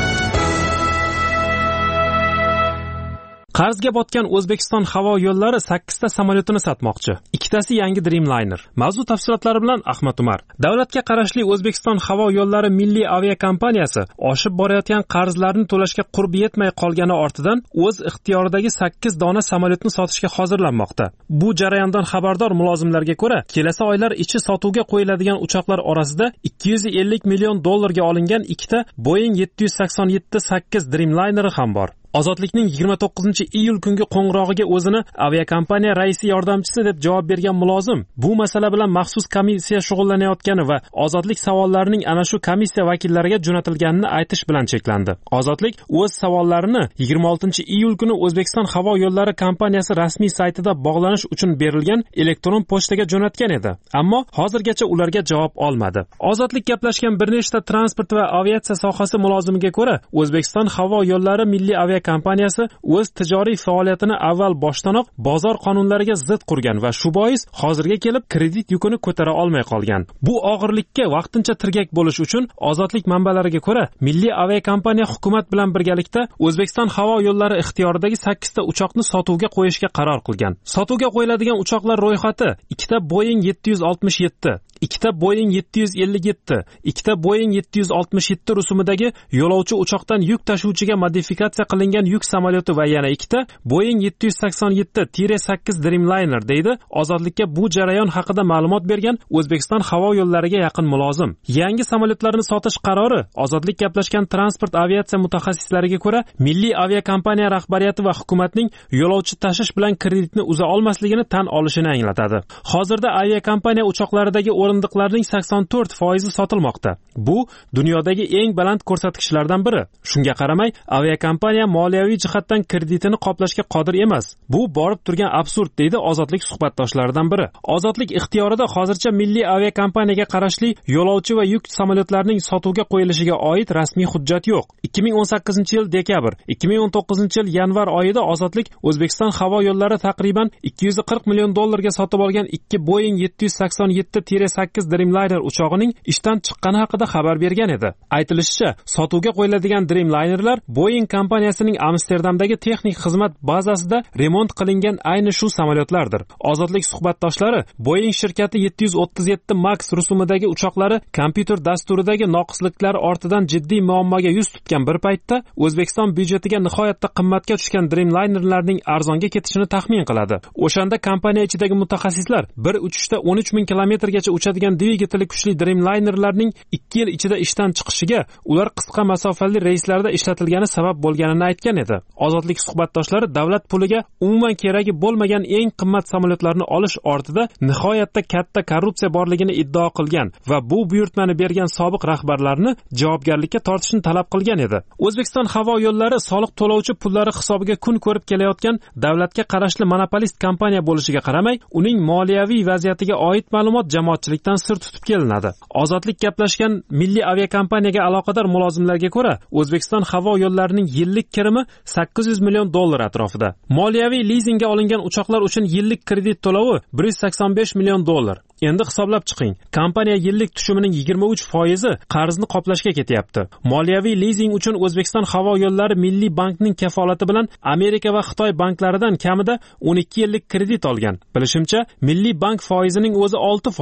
Qarzga botgan O'zbekiston havo yo'llari sakkizta samolyotini sotmoqchi. Ikkitasi yangi Dreamliner. Mavzu tafsilotlari bilan Ahmad Umar. Davlatga qarashli O'zbekiston havo yo'llari milliy aviakompaniyasi oshib borayotgan qarzlarni to'lashga qurbi yetmay qolgani ortidan o'z ixtiyoridagi sakkiz dona samolyotni sotishga hozirlanmoqda. Bu jarayondan xabardor mulozimlarga ko'ra, kelasi oylar ichi sotuvga qo'yiladigan uchoqlar orasida ikki yuz ellik million dollarga olingan ikkita Boeing yetti yuz sakson yetti sakkiz Dreamlineri ham bor. Ozodlikning yigirma to'qqizinchi iyul kungi qo'ng'irog'iga o'zini aviakompaniya raisi yordamchisi deb javob bergan mulozim bu masala bilan maxsus komissiya shug'ullanayotgani va Ozodlik savollarining ana shu komissiya vakillariga jo'natilganini aytish bilan cheklandi. Ozodlik o'z savollarini yigirma oltinchi iyul kuni O'zbekiston havo yo'llari kompaniyasi rasmiy saytida bog'lanish uchun berilgan elektron pochtaga jo'natgan edi. Ammo hozirgacha ularga javob olmadi. Ozodlik gaplashgan bir nechta transport va aviatsiya sohasi mulozimiga ko'ra, O'zbekiston havo yo'llari milliy aviatsiya kompaniyasi o'z tijoriy faoliyatini avval boshdanoq bozor qonunlariga zid qurgan va shu bois hozirga kelib kredit yukini ko'tara olmay qolgan. Bu og'irlikka vaqtincha tirgak bo'lish uchun Ozodlik manbalariga ko'ra, milliy aviakompaniya hukumat bilan birgalikda O'zbekiston havo yo'llari ixtiyoridagi sakkizta uchoqni sotuvga qo'yishga qaror qilgan. Sotuvga qo'yiladigan uchoqlar ro'yxati: ikkita Boeing yetti yuz oltmish yetti, ikkita Boeing yetti yuz ellik yetti, ikkita Boeing yetti yuz oltmish yetti rusumidagi yo'lovchi uchoqdan yuk tashuvchiga modifikatsiya qilingan yuk samolyoti va yana ikkita Boeing yetti yuz sakson yetti sakkiz Dreamliner, deydi Ozodlikka bu jarayon haqida ma'lumot bergan O'zbekiston havo yo'llariga yaqin mulozim. Yangi samolyotlarni sotish qarori Ozodlik gaplashgan transport aviatsiya mutaxassislariga ko'ra, milliy aviakompaniya rahbariyati va hukumatning yo'lovchi tashish bilan kreditni uza olmasligini tan olishini anglatadi. Hozirda aviakompaniya uchoqlaridagi o'rindiqlarning sakson to'rt foizi sotilmoqda. Bu dunyodagi eng baland ko'rsatkichlardan biri. Shunga qaramay, aviakompaniya moliyaviy jihatdan kreditini qoplashga qodir emas. Bu borib turgan absurd, deydi Ozodlik suhbatdoshlaridan biri. Ozodlik ixtiyorida hozircha milliy aviakompaniyaga qarashli yo'lovchi va yuk samolyotlarining sotuvga qo'yilishiga oid rasmiy hujjat yo'q. ikki ming o'n sakkizinchi yil dekabr, ikki ming o'n to'qqizinchi yil yanvar oyida Ozodlik O'zbekiston havo yo'llari taqriban ikki yuz qirq million dollarga sotib olgan ikki Boeing yetti yuz sakson yetti sakkiz Dreamliner uchog'ining ishdan chiqqani haqida xabar bergan edi. Aytilishicha, sotuvga qo'yiladigan Dreamlinerlar Boeing kompaniyasining Amsterdamdagi texnik xizmat bazasida remont qilingan ayni shu samolyotlardir. Ozodlik suhbatdoshlari Boeing shirkati yetti yuz o'ttiz yetti Max rusumidagi uchoqlari kompyuter dasturidagi noqisliklar ortidan jiddiy muammoga yuz tutgan bir paytda O'zbekiston byudjetiga nihoyatda qimmatga tushgan Dreamlinerlarning arzonga ketishini taxmin qiladi. O'shanda kompaniya ichidagi mutaxassislar bir uchishda o'n uch ming kilometrgacha uchadigan dvigateli kuchli Dreamlinerlarning ikki yil ichida ishdan chiqishiga ular qisqa masofali reyslarda ishlatilgani sabab bo'lganini aytgan edi. Ozodlik suhbatdoshlari davlat puliga umuman keragi bo'lmagan eng qimmat samolyotlarni olish ortida nihoyatda katta korrupsiya borligini iddao qilgan va bu buyurtmani bergan sobiq rahbarlarni javobgarlikka tortishni talab qilgan edi. O'zbekiston havo yo'llari soliq to'lovchi pullari hisobiga kun ko'rib kelayotgan davlatga qarashli monopolist kompaniya bo'lishiga qaramay, uning moliyaviy vaziyatiga oid ma'lumot jamoatchilikdan sir tutib kelinadi. Ozodlik gaplashgan milliy aviakompaniyaga aloqador mulozimlarga ko'ra, O'zbekiston havo yo'llarining yillik kirimi sakkiz yuz million dollar atrofida. Moliyaviy lizingga olingan uchoqlar uchun yillik kredit to'lovi bir yuz sakson besh million dollar. Endi hisoblab chiqing. Kompaniya yillik tushumining yigirma uch foizi qarzni qoplashga ketyapti. Moliyaviy lizing uchun O'zbekiston havo yo'llari Milliy bankning kafolati bilan Amerika va Xitoy banklaridan kamida o'n ikki yillik kredit olgan. Bilishimcha, Milliy bank foizining o'zi olti foiz.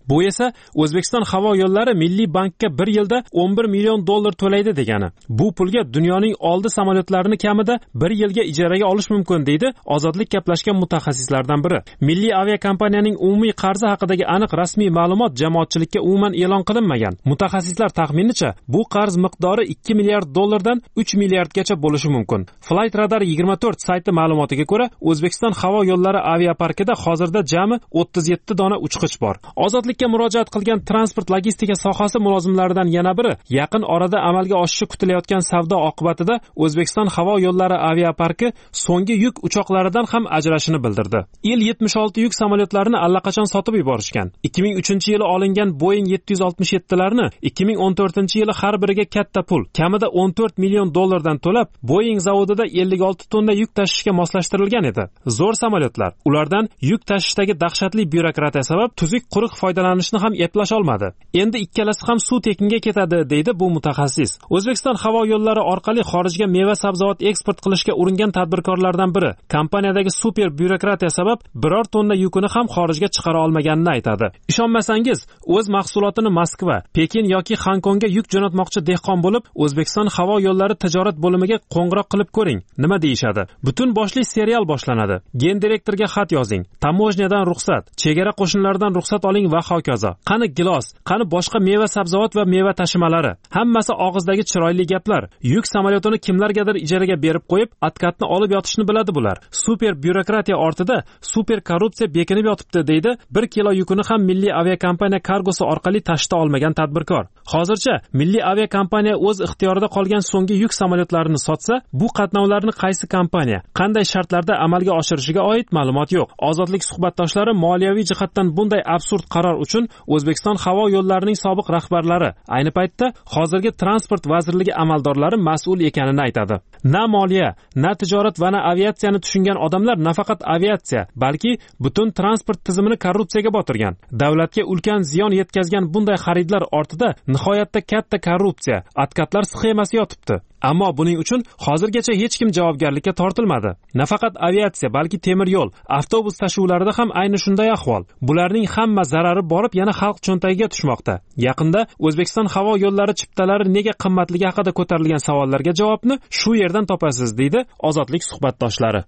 Bu esa O'zbekiston havo yo'llari Milliy bankka bir yilda o'n bir million dollar to'laydi degani. Bu pulga dunyoning oldi samolyotlarini kamida bir yilga ijaraga olish mumkin deydi Ozodlik gaplashgan mutaxassislardan biri. Milliy aviakompaniyaning umumiy qarzi haqidagi aniq rasmiy ma'lumot jamoatchilikka umuman e'lon qilinmagan. Mutaxassislar taxminicha bu qarz miqdori ikki milliard dollardan uch milliardgacha bo'lishi mumkin. Flight Radar yigirma to'rt sayti ma'lumotiga ko'ra, O'zbekiston havo yo'llari aviaparkida hozirda jami o'ttiz yetti dona uchqich bor. Ozodlikka murojaat qilgan transport logistika sohasi mulozimlaridan yana biri yaqin orada amalga oshishi kutilayotgan savdo oqibatida O'zbekiston havo yo'llari aviaparki so'nggi yuk uchoqlaridan ham ajrashini bildirdi. Il yetmish olti yuk samolyotlarini allaqachon sotib yuborishgan. ikki ming uchinchi yili olingan Boeing yetti yuz oltmish yetti larni ikki ming o'n to'rtinchi yili har biriga katta pul, kamida o'n to'rt million dollardan to'lab, Boeing zavodida ellik olti tonna yuk tashishga moslashtirilgan edi. Zo'r samolyotlar, ulardan yuk tashishdagi dahshatli byurokratiya sabab tuzuk quruq foydalanishni ham eplash olmadi. Endi ikkalasi ham suv tekinga ketadi, deydi bu mutaxassis. O'zbekiston havo yo'llari orqali xorijga meva-sabzavot eksport qilishga uringan tadbirkorlardan biri kompaniyadagi super byurokratiya sabab biror tonna yukini ham xorijga chiqara olmaganini aytadi. Ishonmasangiz, o'z mahsulotini Moskva, Pekin yoki Xonkongga yuk jo'natmoqchi dehqon bo'lib, O'zbekiston havo yo'llari tijorat bo'limiga qo'ng'iroq qilib ko'ring. Nima deyishadi? Butun boshli serial boshlanadi. Gen direktorga xat yozing. Tamojnadan ruxsat, chegara qo'shinlaridan ruxsat oling va hokazo. Qani gilos, qani boshqa meva-sabzavot va meva tashimalari. Hammasi og'izdagi chiroyli gaplar. Yuk samolyotini kimlargadir ijaraga berib qo'yib, atkatni olib yotishni biladi bular. Super byurokratiya ortida super korrupsiya bekinib yotibdi, deydi bir kilo yukini ham Milliy aviakompaniya kargosi orqali tashita olmagan tadbirkor. Hozircha Milliy aviakompaniya o'z ixtiyorida qolgan so'nggi yuk samolyotlarini sotsa, bu qatnovlarni qaysi kompaniya, qanday shartlarda amalga oshirishiga oid ma'lumot yo'q. Ozodlik suhbatdoshlari moliyaviy jihatdan bunday absurd qaror uchun O'zbekiston havo yo'llarining sobiq rahbarlari, ayni paytda hozirgi transport vazirligi amaldorlari mas'ul ekanini aytadi. Na moliya, na tijorat va na aviatsiyani tushungan odamlar nafaqat aviatsiya, balki butun transport tizimini korrupsiyaga botirgan. Davlatga ulkan ziyon yetkazgan bunday xaridlar ortida nihoyatda katta korrupsiya, atkatlar sxemasi yotibdi. Ammo buning uchun hozirgacha hech kim javobgarlikka tortilmadi. Nafaqat aviatsiya, balki temir yo'l, avtobus tashuvlarida ham ayni shunday ahvol. Bularning hamma zarari borib yana xalq cho'ntagiga tushmoqda. Yaqinda O'zbekiston havo yo'llari chiptalari nega qimmatligi haqida ko'tarilgan savollarga javobni shu yerdan topasiz, deydi Ozodlik suhbatdoshlari.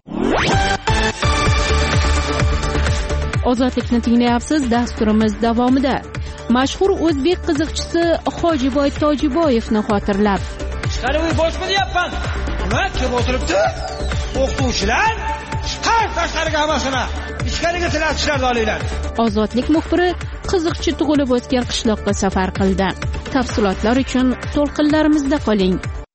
Ozodlikni tinglayapsiz. Dasturimiz davomida mashhur o'zbek qiziqchisi Hojiboy Tojiboyevni xotirlab. Qaravoy boshqa deyapman. Nima kim o'tiribdi? O'qituvchilar chiqar tashqariga hammasini. Ichkariga tilatishlarni olinglar. Ozodlik muxbiri qiziqchi tug'ilib o'sgan qishloqqa safar qildi. Tafsilotlar uchun to'lqinlarimizda qoling.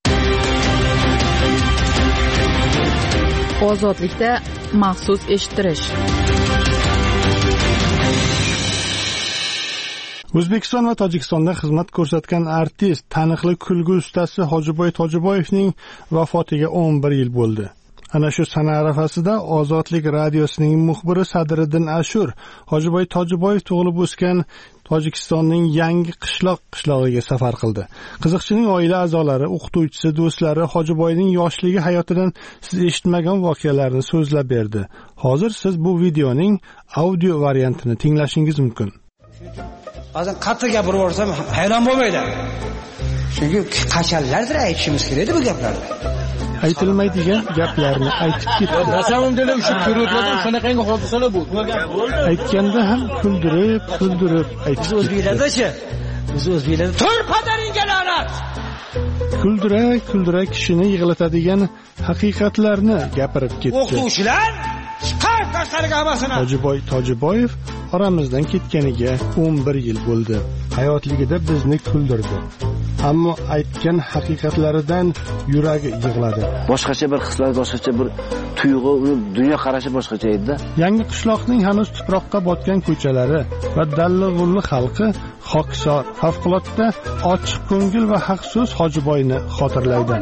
Ozodlikda maxsus eshittirish. O'zbekiston va Tojikistonda xizmat ko'rsatgan artist, taniqli kulgu ustasi Hojiboy Tojiboyevning vafotiga o'n bir yil bo'ldi. Ana shu sana arafasida Ozodlik radiosining muxbiri Sadriddin Ashur Hojiboy Tojiboyev tug'ilib o'sgan Tojikistonning yangi qishloq qishlog'iga safar qildi. Qiziqchining oila a'zolari, o'qituvchisi, do'stlari Hojiboyning yoshligi hayotidan siz eshitmagan voqealarni so'zlab berdi. Hozir siz bu videoning audio variantini tinglashingiz mumkin. Ba'zan qattiq gapirib yuborsam hayron bo'lmaylar. Chunki qachonlardir aytishimiz kerak bu gaplarni. Aytilmaydigan gaplarni aytib ketdi. Nasamimda o'sha ko'rayotgan shunaqangi hodisalar bu. Aytganda ham kuldirib, kuldirib aytib. O'zbeklarda-chi? Biz o'zbeklarda tur padaringga la'nat. Kuldira, kuldira kishini yig'latadigan haqiqatlarni gapirib ketdi. O'qituvchilar chiqar tashqariga hammasini. Hojiboy Tojiboyev oramizdan ketganiga o'n bir yil bo'ldi. Hayotligida bizni kuldirdi. Ammo aytgan haqiqatlaridan yuragi yig'ladi. Boshqacha bir hislar, boshqacha bir tuyg'u, dunyo qarashi boshqacha edi. Yangi qishloqning hanuz tuproqqa botgan ko'chalari va dallig'ulli xalqi xokisor, favqulodda ochiq ko'ngil va haqso'z Hojiboyni xotirlaydi.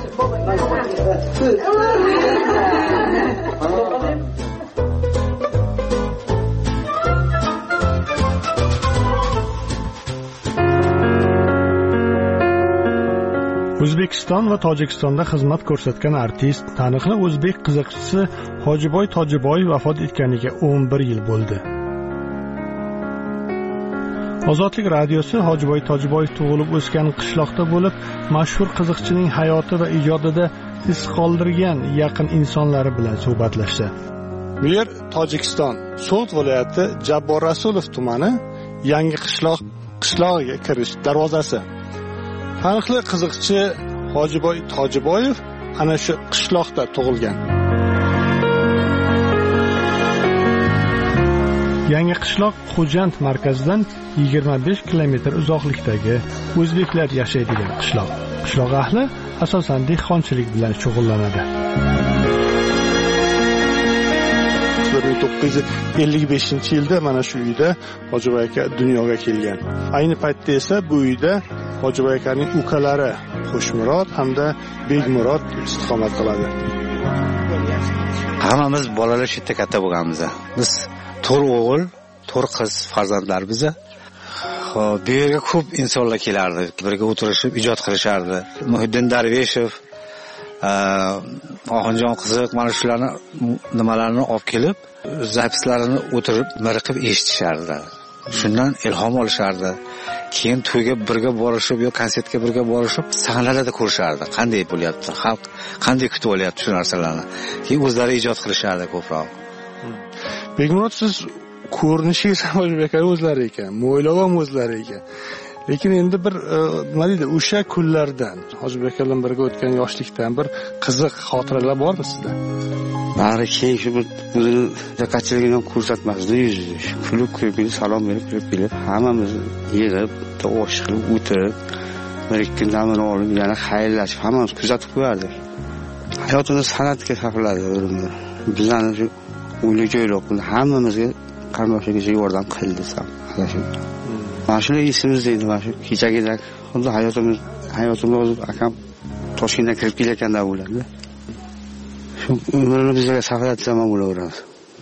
O'zbekiston va Tojikistonda xizmat ko'rsatgan artist, taniqli o'zbek qiziqchisi Hojiboy Tojiboyev vafot etganiga o'n bir yil bo'ldi. Ozodlik radiosi Hojiboy Tojiboyev tug'ilib o'sgan qishloqda bo'lib, mashhur qiziqchining hayoti va ijodida iz qoldirgan yaqin insonlari bilan suhbatlashdi. Bu yer Tojikiston, So'g'd viloyati Jabbor Rasulov tumani Yangi qishloq qishlog'iga kirish darvozasi. Taniqli qiziqchi Hojiboy Tojiboyev ana shu qishloqda tug'ilgan. Yangi qishloq Xo'jand markazidan yigirma besh kilometr uzoqlikdagi o'zbeklar yashaydigan qishloq. Qishloq ahli asosan dehqonchilik bilan shug'ullanadi. bir ming to'qqiz yuz ellik beshinchi yilda mana shu uyda Hojiboy aka dunyoga kelgan. Ayni paytda esa bu uyda Hojiboy akaning ukalari Xushmurod hamda Begmurod istiqomat qiladi. Hammamiz bolalar shu yerda katta bo'lganmiz. Biz to'rt o'g'il, to'rt qiz farzandlar biza. Xo'p, bu yerga ko'p insonlar kelardi, birga o'tirishib ijod qilishardi. Muhiddin Darveshov, Oxonjon qiziq mana shularni nimalarni olib kelib, zapislarini o'tirib miriqib eshitishardi. Shundan ilhom olishardi. Keyin to'yga birga borishib yo konsertga birga borishib, sahnalarda ko'rishardi. Qanday bo'lyapti, xalq qanday kutib olyapti shu narsalarni. Keyin o'zlari ijod qilishardi ko'proq. Begmurod, siz ko'rinishingiz Hojiboy aka o'zlari ekan, mo'ylab ham o'zlari ekan. Lekin endi bir nima deydi, o'sha kunlardan, Hojiboy aka bilan birga o'tgan yoshlikdan bir qiziq xotiralar bormi sizda? Bari keyin shu bir o'zini diqqatchiligini ham ko'rsatmasdi, yuzi. Kulib kulib, salom berib, kulib kelib, hammamiz yig'ib, osh qilib o'tirib, bir ikki kun damini olib, yana xayrlashib, hammamiz kuzatib qo'yardik. Hayotimiz san'atga sarfladi o'rinda. Bizani shu o'yli joylar qildi, hammamizga qarindoshigacha yordam qildi desam, adashib. Mana shuni esimizda edi, mana shu kechagidek, xuddi hayotimiz, hayotimda o'zim akam Toshkentdan kirib kelayotganda bo'ladi. Shu umrini bizga saqlab desam ham bo'laveradi.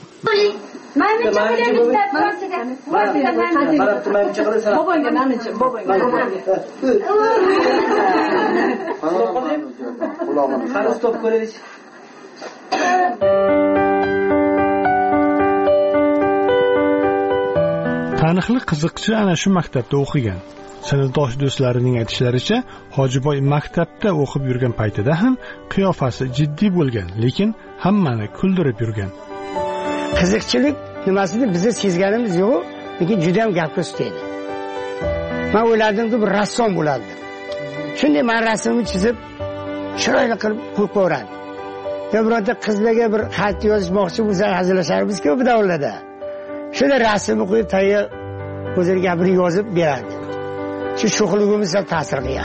Taniqli qiziqchi ana shu maktabda o'qigan. Sinfdosh do'stlarining aytishlaricha, Hojiboy maktabda o'qib yurgan paytida ham qiyofasi jiddiy bo'lgan, lekin hammani kuldirib yurgan. Qiziqchilik nimasini biz sezganimiz yo'q, lekin juda ham gapga ustaydi. Men o'yladimki, bir rassom bo'ladi. Shunday men rasmni chizib, chiroyli qilib qo'yib qo'yardi. Ya birorta qizlarga bir xat yozmoqchi bo'lsa, hazillasharmiz-ku bu davrlarda. Shunda rasmni qo'yib, tayyor o'ziga gapini yozib beradi. Shu sho'xligimiz ham ta'sir qilgan.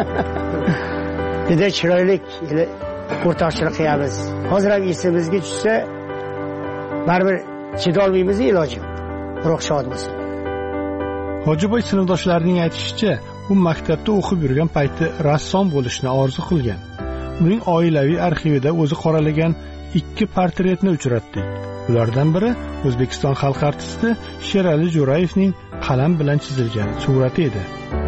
Juda chiroyli o'rtoqchilik qilamiz. Hozir ham esimizga tushsa, baribir chidolmaymiz, iloji yo'q. Ruh shod bo'lsin. Hojiboy sinfdoshlarining aytishicha, u maktabda o'qib yurgan payti rassom bo'lishni orzu qilgan. Uning oilaviy arxivida o'zi qoralagan ikki portretni uchratdik. Ulardan biri O'zbekiston xalq artisti Sherali Jo'rayevning qalam bilan chizilgan surati edi.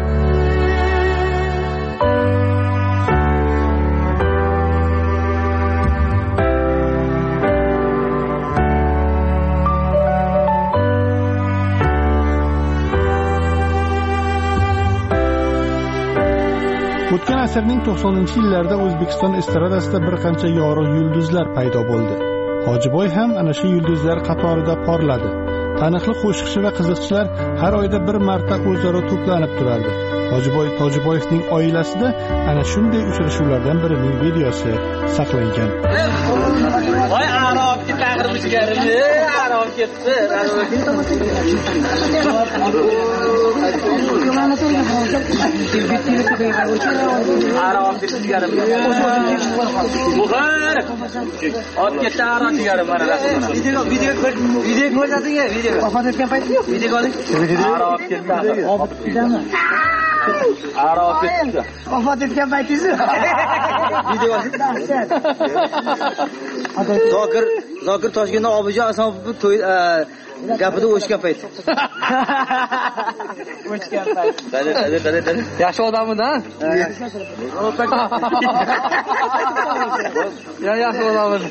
O'tgan asrning to'qsoninchi yillarida O'zbekiston estradasida bir qancha yorug' yulduzlar paydo bo'ldi. Hojiboy ham ana shu yulduzlar qatorida porladi. Taniqli qo'shiqchi va qiziqchilar har oyda bir marta o'zaro to'planib turardi. Hojiboy Tojiboyevning oilasida ana shunday uchrashuvlardan birining videosi saqlangan. Voy arob ketag'ir chigarildi, arob ketdi. Arob chigarildi. Buxar. Ot ketdi arob chigarildi mana. Video video video ko'rsating-a, video. Vafot etgan paytda yo'q, video oling. Arob ketdi. Arob ketdi. Vafot etgan paytingiz. Video oling. Zokir Zokir Toshkentdan Obijon Asomovni to'y gapida o'chgan payt. O'chgan payt. Qani, qani, qani, qani. Yaxshi odammi-da? Ya, yaxshi odammi.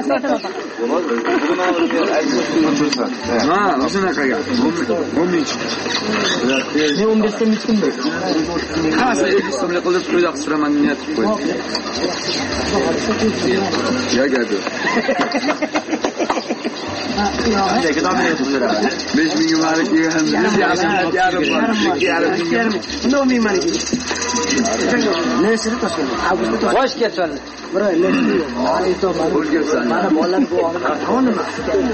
Ha, o'shanaqa gap. o'n ming. Men o'n besh so'm ichdim. Qancha ellik so'mlik qilib to'yda qisiraman niyat qo'ydim. Ya gado. besh ming malik yegan. Yarim yarim yarim. Unda o'n ming malik. Nesini to'shgan? Bosh ketsan. Biro, nesini? Bosh ketsan. Mana bolalar bu olib. Nima?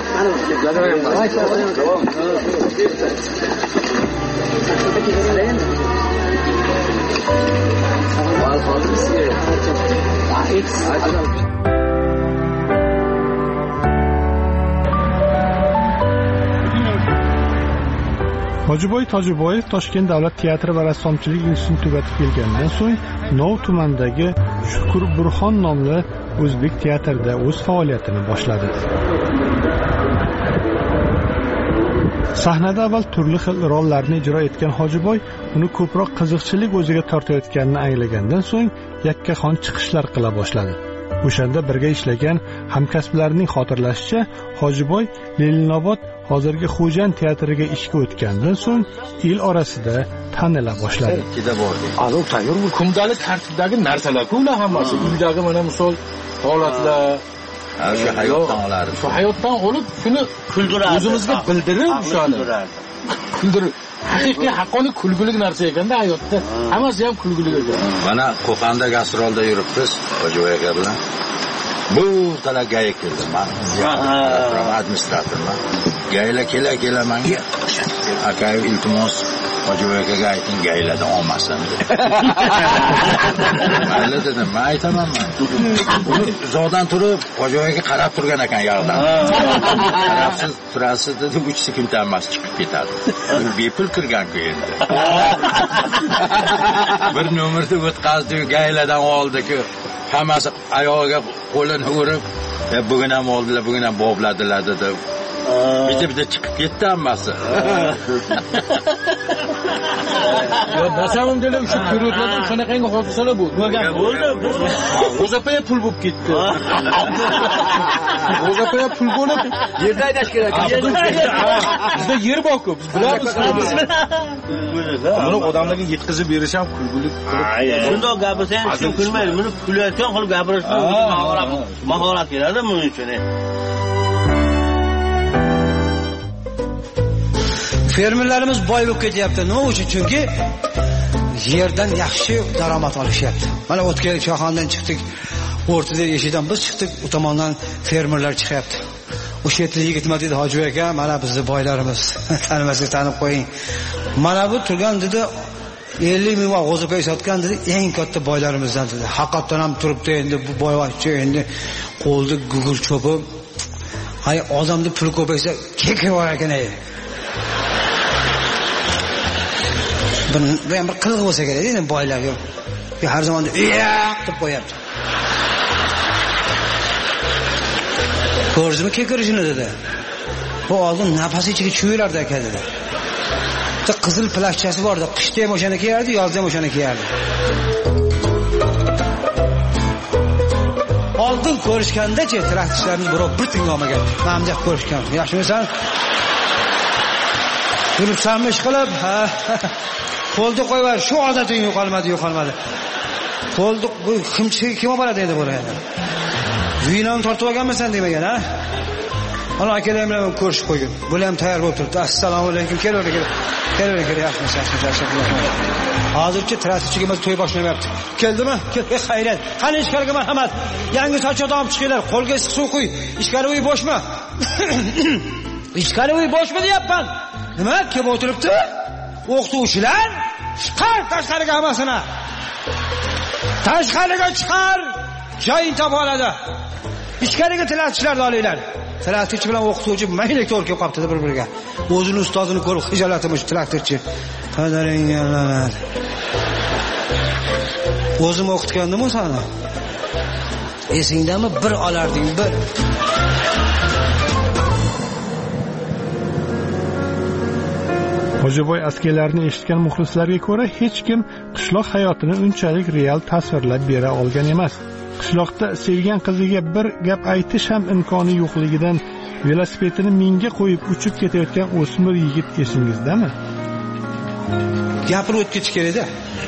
Hojiboy Tojiboyev Toshkent davlat teatri va rassomchilik institutini tugatib kelgandan so'ng Nov tumanidagi Shukur Burxon nomli o'zbek teatrida o'z faoliyatini boshladi. Sahnada avval turli xil rollarni ijro etgan Hojiboy uni ko'proq qiziqchilik o'ziga tortayotganini anglagandan so'ng yakkaxon chiqishlar qila boshladi. O'shanda birga ishlagan hamkasblarining xotirlashicha, Hojiboy Leninobod hozirgi Xo'jan teatriga ishga o'tgandan so'ng el orasida tanila boshladi. Alo, tayyor bu kundalik tartibdagi narsalar-ku ular hammasi. Uydagi mana misol holatlar, shu hayotdan oladi. Shu hayotdan olib, shuni kuldiradi. O'zimizga bildirib, shuni kuldirib. Haqiqiy haqqoniy kulgulik narsa ekanda hayotda. Hammasi ham kulgulik ekan. Mana Qo'qonda gastrolda yuribmiz Hojiboy aka bilan. Bu tala gaya keldi. Men administratorman. Gayla kela kela menga aka iltimos Hojiboy akaga ayting gaylada olmasin. Mayli dedim, men aytaman men. Uni uzoqdan turib Hojiboy aka qarab turgan ekan yoqdan. Qarabsiz turasiz dedi, uch sekunddan emas chiqib ketadi. Bepul kirgan-ku endi. Bir nomerda o'tkazdi, gayladan oldi-ku. Hammasi oyog'iga qo'lini urib, bugun ham oldilar, bugun ham bobladilar dedi. Bitta-bitta chiqib ketdi hammasi. Yo, basamim dedim, shu ko'rayotgan shunaqangi hodisalar bo'ldi. Bo'ldi. O'zapaya pul bo'lib ketdi. O'zapaya pul bo'lib, yerda aydash kerak. Bizda yer bor-ku, biz bilamiz. Buni odamlarga yetkazib berish ham kulgulik. Shundoq gapirsan, hech kulmaydi. Buni kulayotgan qilib gapirish mahorat, mahorat keladi buning uchun. Fermerlarimiz boy bo'lib ketyapti. Nima uchun? Chunki yerdan yaxshi daromad olishyapti. Mana o'tgan choxondan chiqdik, o'rtada eshikdan biz chiqdik, u tomondan fermerlar chiqyapti. O'sha yerda yigitma dedi Hojiboy aka, mana bizning boylarimiz. Tanimasak tanib qo'ying. Mana bu turgan dedi ellik ming va g'o'zapay sotgan dedi, eng katta boylarimizdan dedi. Haqiqatan ham turibdi endi bu boyvachcha endi qo'lda gugul cho'pib. Ay odamning puli ko'paysa keke bor ekan ey. Bu ham bir qilg'i bo'lsa kerak endi boylarga. Har zaman yo'q deb qo'yapti. Ko'rdingmi kekirishini dedi. Bu oldin nafasi ichiga chuvilardi aka dedi. Bitta qizil plashchasi bor edi, qishda ham o'shani kiyardi, yozda ham o'shani kiyardi. Oldin ko'rishganda-chi traktorlarimiz birov bir tinga olmagan. Namja ko'rishgan. Yaxshimisan? Yuribsanmi ish qilib? Ha. Qo'lda qo'yvar, shu odating yo'qolmadi, yo'qolmadi. Qo'lda bu kimchiga kim olib boradi endi buni endi. Vinoni tortib olganmisan demagan, ha? Ana akalar bilan ko'rishib qo'ygan. Bular ham tayyor bo'lib turibdi. Assalomu alaykum, kelaver, kelaver. Kelaver, kelaver, yaxshimisiz, yaxshimisiz. Hozircha traktorchiga biz to'y boshlamayapti. Keldimi? Ey xayrat. Qani ichkariga marhamat. Yangi sochada olib chiqinglar, qo'lga issiq suv qo'y. Ichkari uy boshmi? Ichkari uy boshmi deyapman. Nima? Kim o'tiribdi? O'qituvchilar, chiqar tashqariga hammasini. Tashqariga chiqar. Joying topib oladi. Ichkariga traktorchilarni olinglar. Traktorchi bilan o'qituvchi maylik to'g'ri kelib qopti bir-biriga. O'zini ustozini ko'rib xijolatimiz traktorchi. Qadaring Alloh. O'zim o'qitgandim o'sani. Esingdami bir olarding bir. Hojiboy askarlarini eshitgan muxlislarga ko'ra hech kim qishloq hayotini unchalik real tasvirlab bera olgan emas. Qishloqda sevgan qiziga bir gap aytish ham imkoni yo'qligidan velosipedini minga qo'yib uchib ketayotgan o'smir yigit esingizdami? Gapini o'tib ketish kerak-da.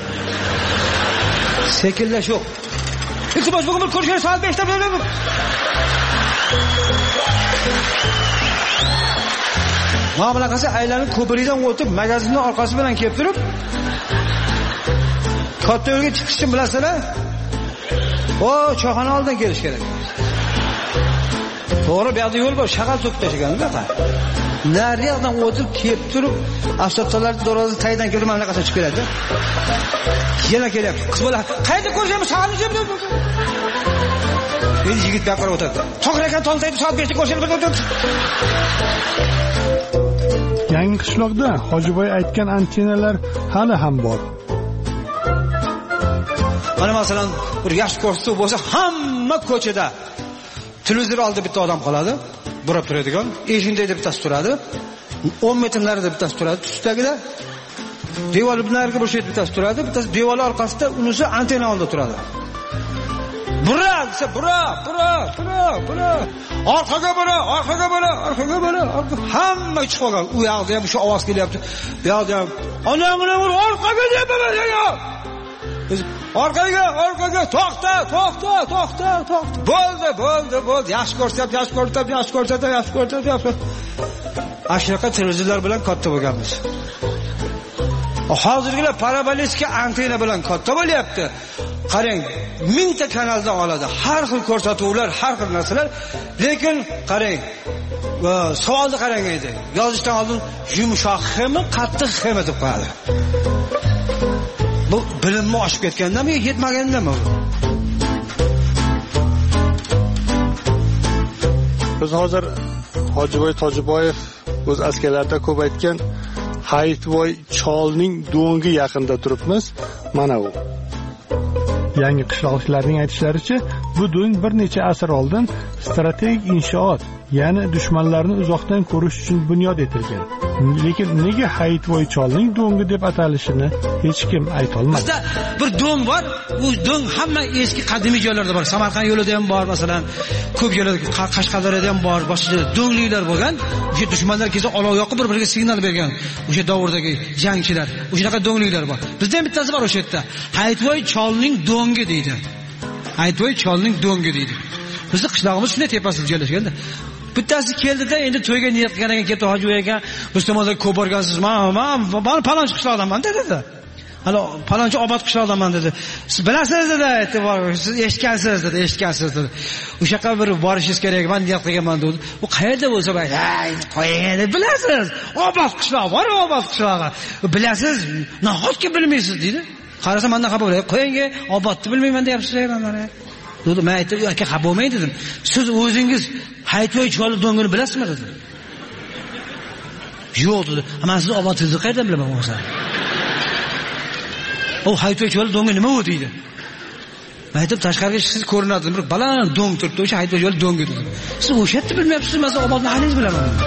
Sekinlash yo'q. Iltimos bugun bir ko'rishamiz soat beshda bo'ladi. Mana bunaqasi aylanib ko'prikdan o'tib magazinning orqasi bilan kelib turib katta yo'lga chiqish uchun bilasizlar? O, choyxona oldidan kelish kerak. To'g'ri, bu yoqda yo'l bor, shag'al to'kib tashlagan-da. Nariyoqdan o'tib kelib turib, avtosallar darvozasi tagidan kelib mana bunaqasi chiqib keladi. Yana kelyapti. Qiz bola, qayerda ko'rishamiz? Shag'alni jeb. Men yigit gapirib o'tirdi. To'g'rakan toltaydi, soat beshda ko'rishamiz. Yangi qishloqda Hojiboy aytgan antenalar hali ham bor. Mana masalan, bir yosh ko'rsatuv bo'lsa, hamma ko'chada televizor oldida bitta odam qoladi, burab turadigan, eshikda bittasi turadi, o'n metr narida bittasi turadi, ustidagida devor binariga bir shet bittasi turadi, bittasi devor orqasida, unisi antena oldida turadi. Bura, desa bura, bura, bura, bura. Orqaga bura, orqaga bura, orqaga bura. Hamma chiqib qolgan. U yoqda ham shu ovoz kelyapti. Bu yoqda ham onamni orqaga deyapman. Orqaga, orqaga, to'xta, to'xta, to'xta, to'xta. Bo'ldi, bo'ldi, bo'ldi. Yaxshi ko'rsatyapti, yaxshi ko'rsatyapti, yaxshi ko'rsatyapti, yaxshi ko'rsatyapti. Ashnaqa televizorlar bilan katta bo'lganmiz. Hozirgilar paraboliska antena bilan katta bo'lyapti. Qarang, mingta kanaldan oladi. Har xil ko'rsatuvlar, har xil narsalar. Lekin qarang, savolni qarang edi. Yozishdan oldin yumshoq xmi, qattiq xmi deb qo'yadi. Bu bilimni oshib ketgandami, yetmagandami? Biz hozir Hojiboy Tojiboyev o'z askarlarida ko'p aytgan Hayitvoy Cholning do'ngi yaqinida turibmiz. Mana u. Yangi qishloqchilarning aytishlaricha, bu do'ng bir necha asr oldin strategik inshoot, ya'ni dushmanlarni uzoqdan ko'rish uchun bunyod etilgan. Lekin nega Hayitvoy Cholning do'ngi deb atalishini hech kim ayta olmadi. Bizda bir do'ng bor, u do'ng hamma eski qadimiy joylarda bor. Samarqand yo'lida ham bor, masalan, ko'p joylarda, Qashqadaryoda ham bor, boshqa do'ngliklar bo'lgan. O'sha dushmanlar kelsa olov yoqib bir-biriga signal bergan. O'sha davrdagi jangchilar, o'shaqa do'ngliklar bor. Bizda ham bittasi bor o'sha yerda. Hayitvoy Cholning do'ngi deydi. Hayitvoy Cholning do'ngi deydi. Bizning qishlog'imiz shunday tepasida joylashganda. Bittasi keldida, endi to'yga niyat qilgan ekan, ketdi Hoji aka, biz tomonda ko'p borgansiz, men men palonchi qishloqdaman dedi. Hali palonchi obod qishloqdaman dedi. Siz bilasiz dedi, e'tibor, siz eshitgansiz dedi, eshitgansiz dedi. O'sha yoqqa bir borishingiz kerak, men niyat qilganman dedi. U qayerda bo'lsa, "Hay, qo'ying, bilasiz. Obod qishloq bor, obod qishlog'i. Bilasiz, nahotki bilmaysiz" dedi. Qarasa mendan xabar bo'ladi. "Qo'ying, obodni bilmayman deyapsiz mana." Dedi, men aytdim, "Aka, xabar bo'lmaydi" dedim. "Siz o'zingiz Hayitvoy Chol do'ngini bilasizmi?" dedi. "Yo'q" dedi. "Men sizni obodingizni qayerdan bilaman o'zi?" "O Hayitvoy Chol do'ngi nima u?" dedi. Men aytdim, "Tashqariga chiqsangiz ko'rinadi, bir baland do'ng turibdi, o'sha Hayitvoy Chol do'ngi" dedi. "Siz o'sha yerni bilmayapsiz, men sizni obodni halingiz bilaman" dedi.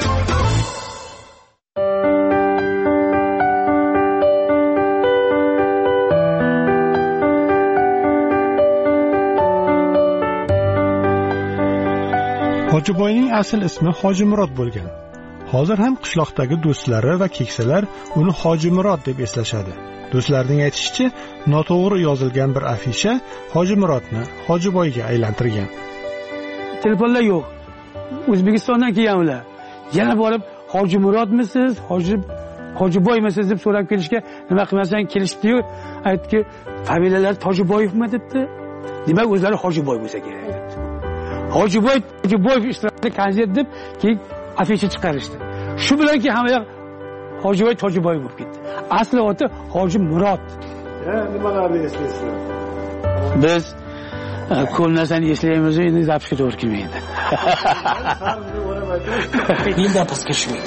Hojiboyning asl ismi Hojimurod bo'lgan. Hozir ham qishloqdagi do'stlari va keksalar uni Hojimurod deb eslashadi. Do'stlarning aytishicha, noto'g'ri yozilgan bir afisha Hojimurodni Hojiboyga aylantirgan. Telefonlar yo'q. O'zbekistondan kelganlar. Yana borib Hojimurodmisiz, Hoji Hojiboymisiz deb so'rab kelishga, nima qilmasan kelishdi-yu, aytdiki, familiyalar Tojiboyevmi debdi. Demak, o'zlari Hojiboy bo'lsa kerak debdi. Hojiboy, Hojiboyev ishtirokida konvert deb keyin afisha chiqarishdi. Shu bilan keyin hamma Hojiboy Tojiboyev bo'lib ketdi. Asli oti Hojimurod. Ha, nimalarni eslaysizlar? Biz ko'p narsani eslaymiz, endi zapishga to'g'ri kelmaydi. Endi pastga tushmaydi.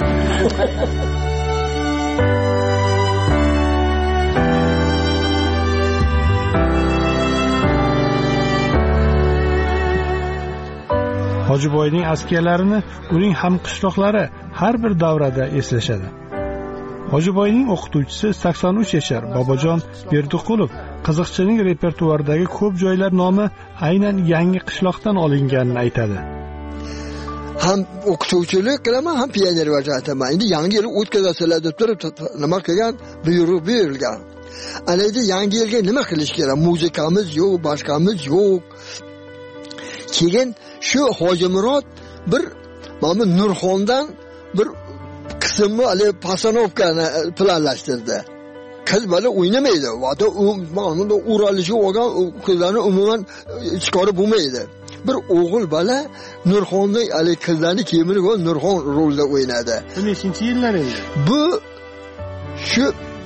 Hojiboyning askarlarini uning ham qishloqlari har bir davrada eslashadi. Hojiboyning o'qituvchisi sakson uch yashar Bobojon Berdiqulov qiziqchining repertuaridagi ko'p joylar nomi aynan yangi qishloqdan olinganini aytadi. Ham o'qituvchilik qilaman, ham pioner vaziyataman. Endi yangi yil o'tkazasizlar deb turib nima qilgan, buyruq berilgan. Ana endi yangi yilga nima qilish kerak? Muzikamiz yo'q, boshqamiz yo'q. Keyin shu Hojimurod bir mana Nurxondan bir qismni ali pasanovkani planlashtirdi. Qiz bola o'ynamaydi. Vada u mana uralishi olgan qizlarni umuman chiqarib bo'lmaydi. Bir o'g'il bola Nurxonning ali qizlarni kemirib va Nurxon rolida o'ynadi. Bu nechinchi yillar endi? Bu shu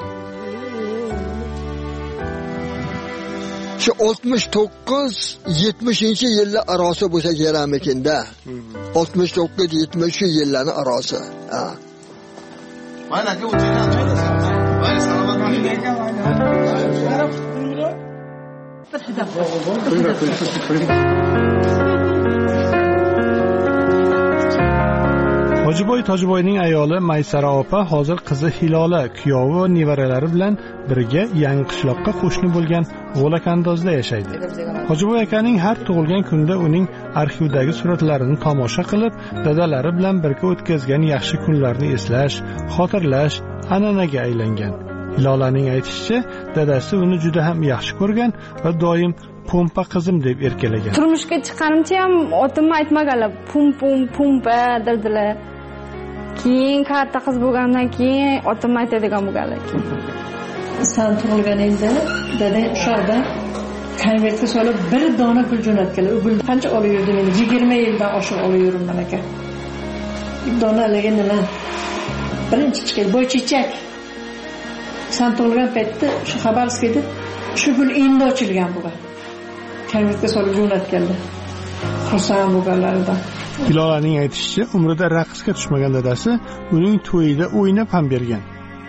shu oltmish to'qqiz yetmishinchi yillar arosi bo'lsa kerakmikin-da. oltmish to'qqiz yetmish shu yillarning arosi. Ha. Mana aka o'tirgan. Voy salomat bo'ling. Hojiboy Tojiboyning ayoli Maysara opa hozir qizi Hilola, kuyovi va nevaralari bilan birga yangi qishloqqa qo'shni bo'lgan G'olakandozda yashaydi. Hojiboy akaning har tug'ilgan kunda uning arxivdagi suratlarini tomosha qilib, dadalari bilan birga o'tkazgan yaxshi kunlarni eslash, xotirlash an'anaga aylangan. Hilolaning aytishicha, dadasi uni juda ham yaxshi ko'rgan va doim pompa qizim deb erkalagan. Turmushga chiqqanimcha ham otimni aytmaganlar, pum pum pompa dedilar. Keyin katta qiz bo'lgandan keyin otimni aytadigan bo'lganlar. Sen tug'ilganingda dadang o'shoqda konvertga solib bir dona gul jo'natganlar. U gulni qancha olib yurdim endi? yigirma yildan oshiq olib yuribman aka. Donaligi nima? Birinchi chiqdi boychechak. Sen tug'ilgan paytda shu Xabarovskda shu gul endi ochilgan bo'lgan. Konvertga solib jo'natganlar. Xursand bo'lganlaridan. Hilolaning aytishicha, umrida raqsga tushmagan dadasi uning to'yida o'ynab ham bergan.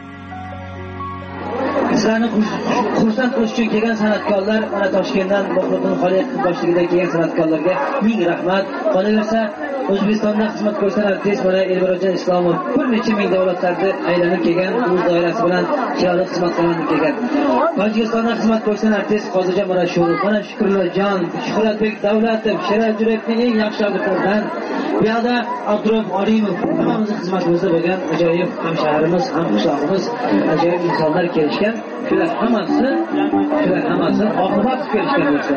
Bizlarni xursand qilish uchun kelgan san'atkorlar, mana Toshkentdan Muhriddin Xoliqov boshchiligida kelgan san'atkorlarga ming rahmat. Qolaversa, O'zbekistonda xizmat ko'rsatgan artist mana Elbarojon Islomov bir necha ming davlatlarda aylanib kelgan, o'z doirasi bilan chiroyli xizmat qilib kelgan. Tojikistonda xizmat ko'rsatgan artist Qodirjon Murashurov, mana Shukrullojon, Shuhratbek Davlatov, Sherali Jurekning eng yaxshi shogirdlaridan, bu yoqda Abdurof Olimov, hammamizni xizmatimizda bo'lgan ajoyib hamshahrimiz, ham qishlog'imiz, ajoyib insonlar kelishgan. Shular hammasi, shular hammasi oqibat kelishgan bo'lsa.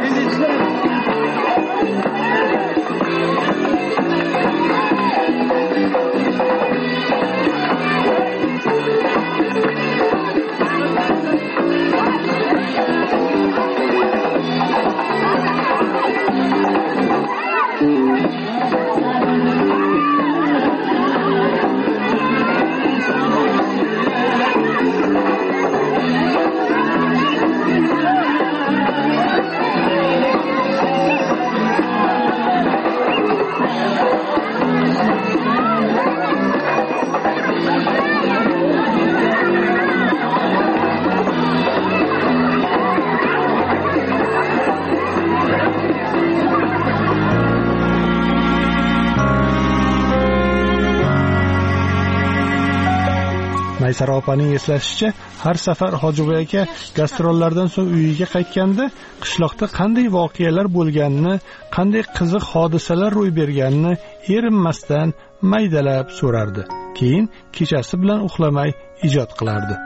Maysara opaning eslashicha, har safar Hojiboy aka gastrollardan so'ng uyiga qaytganda qishloqda qanday voqealar bo'lganini, qanday qiziq hodisalar ro'y berganini erinmasdan maydalab so'rardi. Keyin kechasi bilan uxlamay ijod qilardi.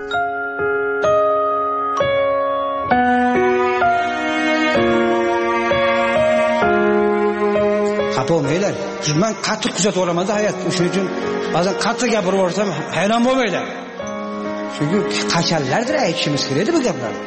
Xafa bo'lmanglar. Men qattiq kuzatib olaman-da hayot. Shuning uchun ba'zan qattiq gapirib yuborsam, hayron bo'lmanglar. Chunki qachonlardir aytishimiz kerak edi bu gaplarni.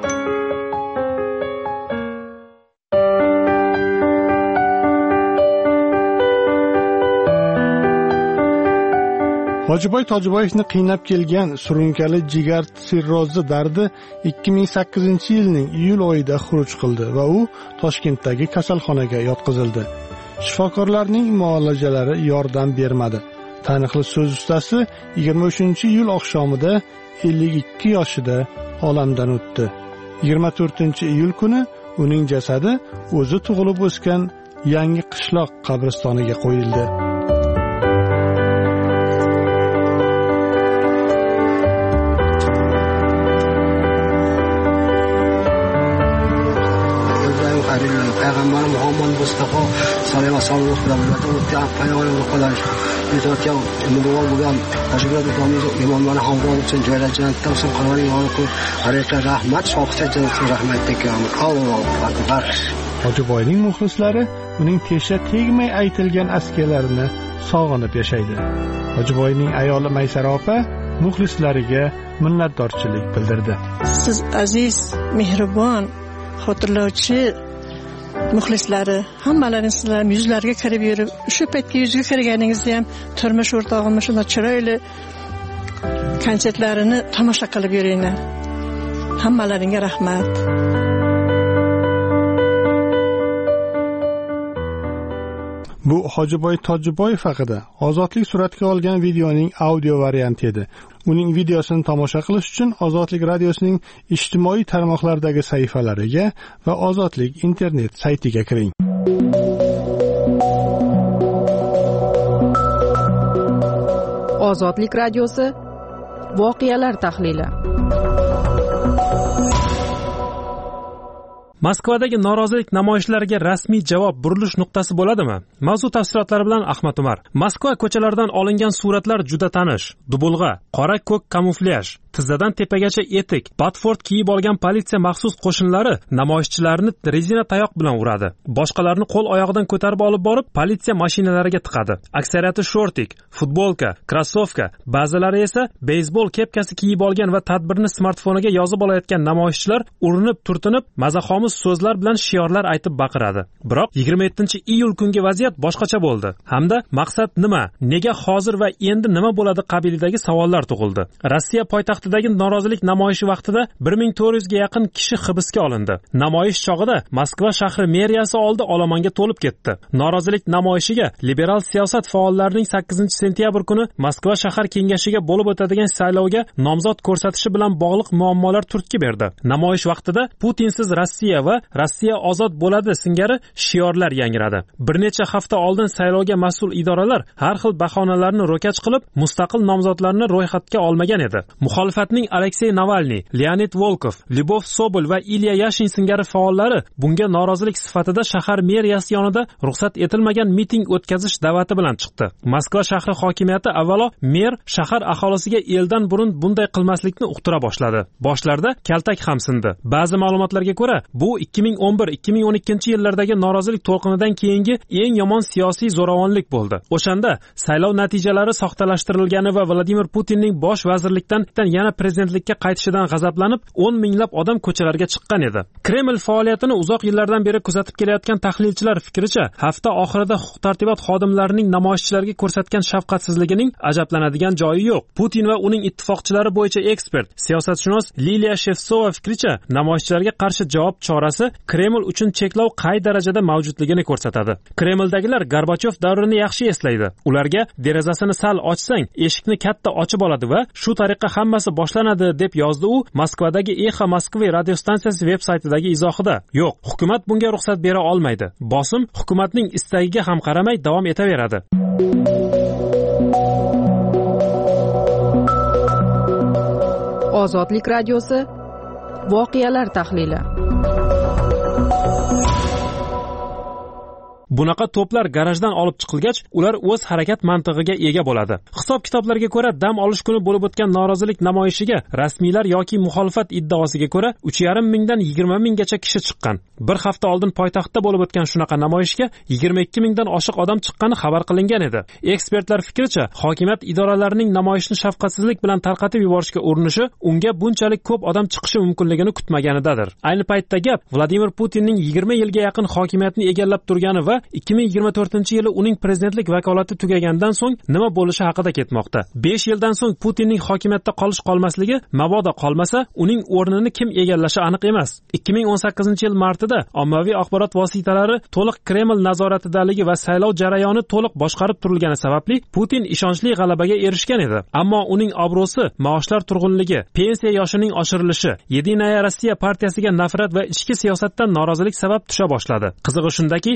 Hojiboy Tojiboyevni qiynab kelgan surunkali jigar sirrozi dardi ikki ming sakkizinchi yilning iyul oyida xuruj qildi va u Toshkentdagi kasalxonaga yotqizildi. Shifokorlarning muolajalari yordam bermadi. Taniqli so'z ustasi yigirma uchinchi iyul oqshomida ellik ikki yoshida olamdan o'tdi. yigirma to'rtinchi iyul kuni uning jasadi o'zi tug'ilib o'sgan yangi qishloq qabristoniga qo'yildi. Muhammad Mustafa sallallahu aleyhi ve sellem o'tgan payg'ambar qolarish aytayotgan umidvor bo'lgan Hajrat Islomimiz imomlarni hamroh uchun joylashgan olsin qilgan yo'q haqiqat rahmat shohcha rahmat tekamiz Allohu akbar. Hojiboyning muxlislari uning tesha tegmay aytilgan askalarini sog'inib yashaydi. Hojiboyning ayoli Maysara opa muxlislariga minnatdorchilik bildirdi. Siz aziz, mehribon, xotirlovchi muxlislari hammalaring sizlar yuzlarga kirib yurib, o'sha paytga yuzga kirganingizda ham turmush o'rtog'im shuna chiroyli konsertlarini tomosha qilib yuringlar. Hammalaringga rahmat. Bu Hojiboy Tojiboyev haqida Ozodlik suratga olgan videoning audio varianti edi. Uning videosini tomosha qilish uchun Ozodlik radiosining ijtimoiy tarmoqlardagi sahifalariga va Ozodlik internet saytiga kiring. Ozodlik radiosi voqealar tahlili. Moskvadagi norozilik namoyishlariga rasmiy javob burilish nuqtasi bo'ladimi? Mavzu tafsilotlari bilan Ahmad Umar. Moskva ko'chalaridan olingan suratlar juda tanish. Dubulg'a, qora ko'k kamuflyaj, tizzadan tepagacha etik, Batford kiyib olgan politsiya maxsus qo'shinlari namoyishchilarni rezina tayoq bilan uradi. Boshqalarni qo'l oyog'idan ko'tarib olib borib, politsiya mashinalariga tiqadi. Aksariyati shortik, futbolka, krossovka, ba'zilari esa beysbol kepkasi kiyib olgan va tadbirni smartfoniga yozib olayotgan namoyishchilar urinib, turtinib, mazaxomiz so'zlar bilan shiorlar aytib baqiradi. Biroq yigirma yettinchi iyul kungi vaziyat boshqacha bo'ldi. Hamda maqsad nima? Nega hozir va endi nima bo'ladi qabilidagi savollar tug'ildi. Rossiya poytaxtidagi norozilik namoyishi vaqtida bir ming to'rt yuz ga yaqin kishi hibsga olindi. Namoyish chog'ida Moskva shahri meriyasi oldi olomonga to'lib ketdi. Norozilik namoyishiga liberal siyosat faollarining sakkizinchi sentyabr kuni Moskva shahar kengashiga bo'lib o'tadigan saylovga nomzod ko'rsatishi bilan bog'liq muammolar turtki berdi. Namoyish vaqtida Putinsiz Rossiya va Rossiya ozod bo'ladi singari shiorlar yangradi. Bir necha hafta oldin saylovga mas'ul idoralar har xil bahonalarni ro'kach qilib, mustaqil nomzodlarni ro'yxatga olmagan edi. Muxolifatning Aleksey Navalniy, Leonid Volkov, Lyubov Sobol va Ilya Yashin singari faollari bunga norozilik sifatida shahar meriyasi yonida ruxsat etilmagan miting o'tkazish da'vati bilan chiqdi. Moskva shahri hokimiyati avvalo mer shahar aholisiga eldan burun bunday qilmaslikni uqtira boshladi. Boshlarda kaltak ham sindi. Ba'zi ma'lumotlarga ko'ra, bu ikki ming o'n bir ikki ming o'n ikkinchi yillardagi norozilik to'lqinidan keyingi eng yomon siyosiy zo'ravonlik bo'ldi. O'shanda saylov natijalari soxtalashtirilgani va Vladimir Putinning bosh vazirlikdan yana prezidentlikka qaytishidan g'azablanib, o'n minglab odam ko'chalarga chiqqan edi. Kreml faoliyatini uzoq yillardan beri kuzatib kelayotgan tahlilchilar fikricha, hafta oxirida huquq-tartibot xodimlarining namoyishchilarga ko'rsatgan shafqatsizligining ajablanadigan joyi yo'q. Putin va uning ittifoqchilari bo'yicha ekspert, siyosatshunos Liliya Shevtsova fikricha, namoyishchilarga qarshi javob chorasi Kreml uchun cheklov qay darajada mavjudligini ko'rsatadi. Kremldagilar Gorbachov davrini yaxshi eslaydi. Ularga derazasini sal ochsang, eshikni katta ochib oladi va shu tariqa hammasi boshlanadi deb yozdi u Moskvadagi Exa Moskva radiostansiyasi veb-saytidagi izohida. Yo'q, hukumat bunga ruxsat bera olmaydi. Bosim hukumatning istagiga ham qaramay davom etaveradi. Ozodlik radiosi voqealar tahlili. Bunaqa to'plar garajdan olib chiqilgach, ular o'z harakat mantig'iga ega bo'ladi. Hisob-kitoblarga ko'ra, dam olish kuni bo'lib o'tgan norozilik namoyishiga rasmiylar yoki muxolifat iddaosiga ko'ra uch yarim mingdan yigirma minggacha kishi chiqqan. Bir hafta oldin poytaxtda bo'lib o'tgan shunaqa namoyishga yigirma ikki mingdan oshiq odam chiqqani xabar qilingan edi. Ekspertlar fikricha, hokimiyat idoralarining namoyishni shafqatsizlik bilan tarqatib yuborishga urinishi unga bunchalik ko'p odam chiqishi mumkinligini kutmaganidadir. Ayni paytda gap Vladimir Putinning yigirma yilga yaqin hokimiyatni egallab turgani va ikki ming yigirma to'rtinchi yili uning prezidentlik vakolati tugagandan so'ng nima bo'lishi haqida ketmoqda. besh yildan so'ng Putinning hokimiyatda qolish qolmasligi, mabodo qolmasa, uning o'rnini kim egallashi aniq emas. ikki ming o'n sakkizinchi yil martida ommaviy axborot vositalari to'liq Kreml nazoratidaligi va saylov jarayoni to'liq boshqarib turilgani sababli Putin ishonchli g'alabaga erishgan edi. Ammo uning obro'si, maoshlar turg'unligi, pensiya yoshining oshirilishi, Yedinaya Rossiya partiyasiga nafrat va ichki siyosatdan norozilik sabab tusha boshladi. Qizig'i shundaki, Navalniy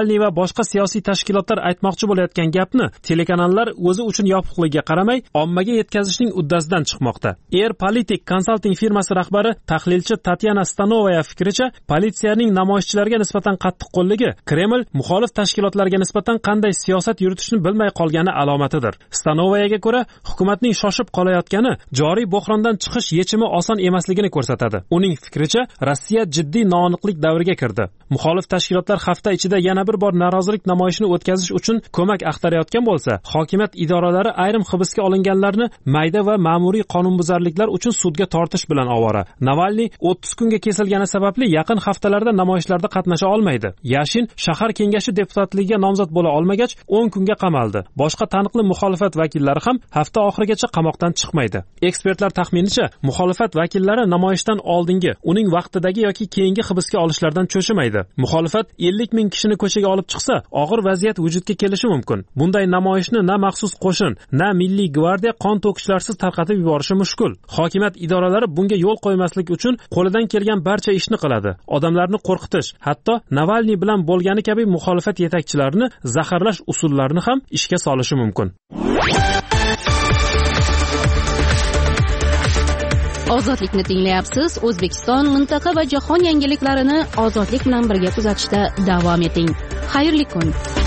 Navalniy va boshqa siyosiy tashkilotlar aytmoqchi bo'layotgan gapni telekanallar o'zi uchun yopiqligiga qaramay ommaga yetkazishning uddasidan chiqmoqda. Air Politic Consulting firmasi rahbari tahlilchi Tatyana Stanovaya fikricha, politsiyaning namoyishchilarga nisbatan qattiqqo'lligi Kreml muxolif tashkilotlarga nisbatan qanday siyosat yuritishni bilmay qolgani alomatidir. Stanovayaga ko'ra, hukumatning shoshib qolayotgani joriy bo'hrondan chiqish yechimi oson emasligini ko'rsatadi. Uning fikricha, Rossiya jiddiy noaniqlik davriga kirdi. Muxolif tashkilotlar hafta ichida yana bir bor norozilik namoyishini o'tkazish uchun ko'mak axtarayotgan bo'lsa, hokimiyat idoralari ayrim hibsga olinganlarni mayda va ma'muriy qonunbuzarliklar uchun sudga tortish bilan ovora. Navalniy o'ttiz kunga kesilgani sababli yaqin haftalarda namoyishlarda qatnasha olmaydi. Yashin shahar kengashi deputatligiga nomzod bo'la olmagach, o'n kunga qamaldi. Boshqa taniqli muxolifat vakillari ham hafta oxirigacha qamoqdan chiqmaydi. Ekspertlar taxminicha, muxolifat vakillari namoyishdan oldingi, uning vaqtidagi yoki keyingi hibsga olishlardan cho'chimaydi. Muxolifat ellik ming kishini ko'chaga olib chiqsa, og'ir vaziyat vujudga kelishi mumkin. Bunday namoyishni na maxsus qo'shin, na milliy gvardiya qon to'kishlarsiz tarqatib yuborishi mushkul. Hokimiyat idoralari bunga yo'l qo'ymaslik uchun qo'lidan kelgan barcha ishni qiladi. Odamlarni qo'rqitish, hatto Navalniy bilan bo'lgani kabi muxolifat yetakchilarini zaharlash usullarini ham ishga solishi mumkin. Ozodlikni tinglayapsiz. O'zbekiston, mintaqa va jahon yangiliklarini ozodlik bilan birga kuzatishda davom eting. Xayrli kun.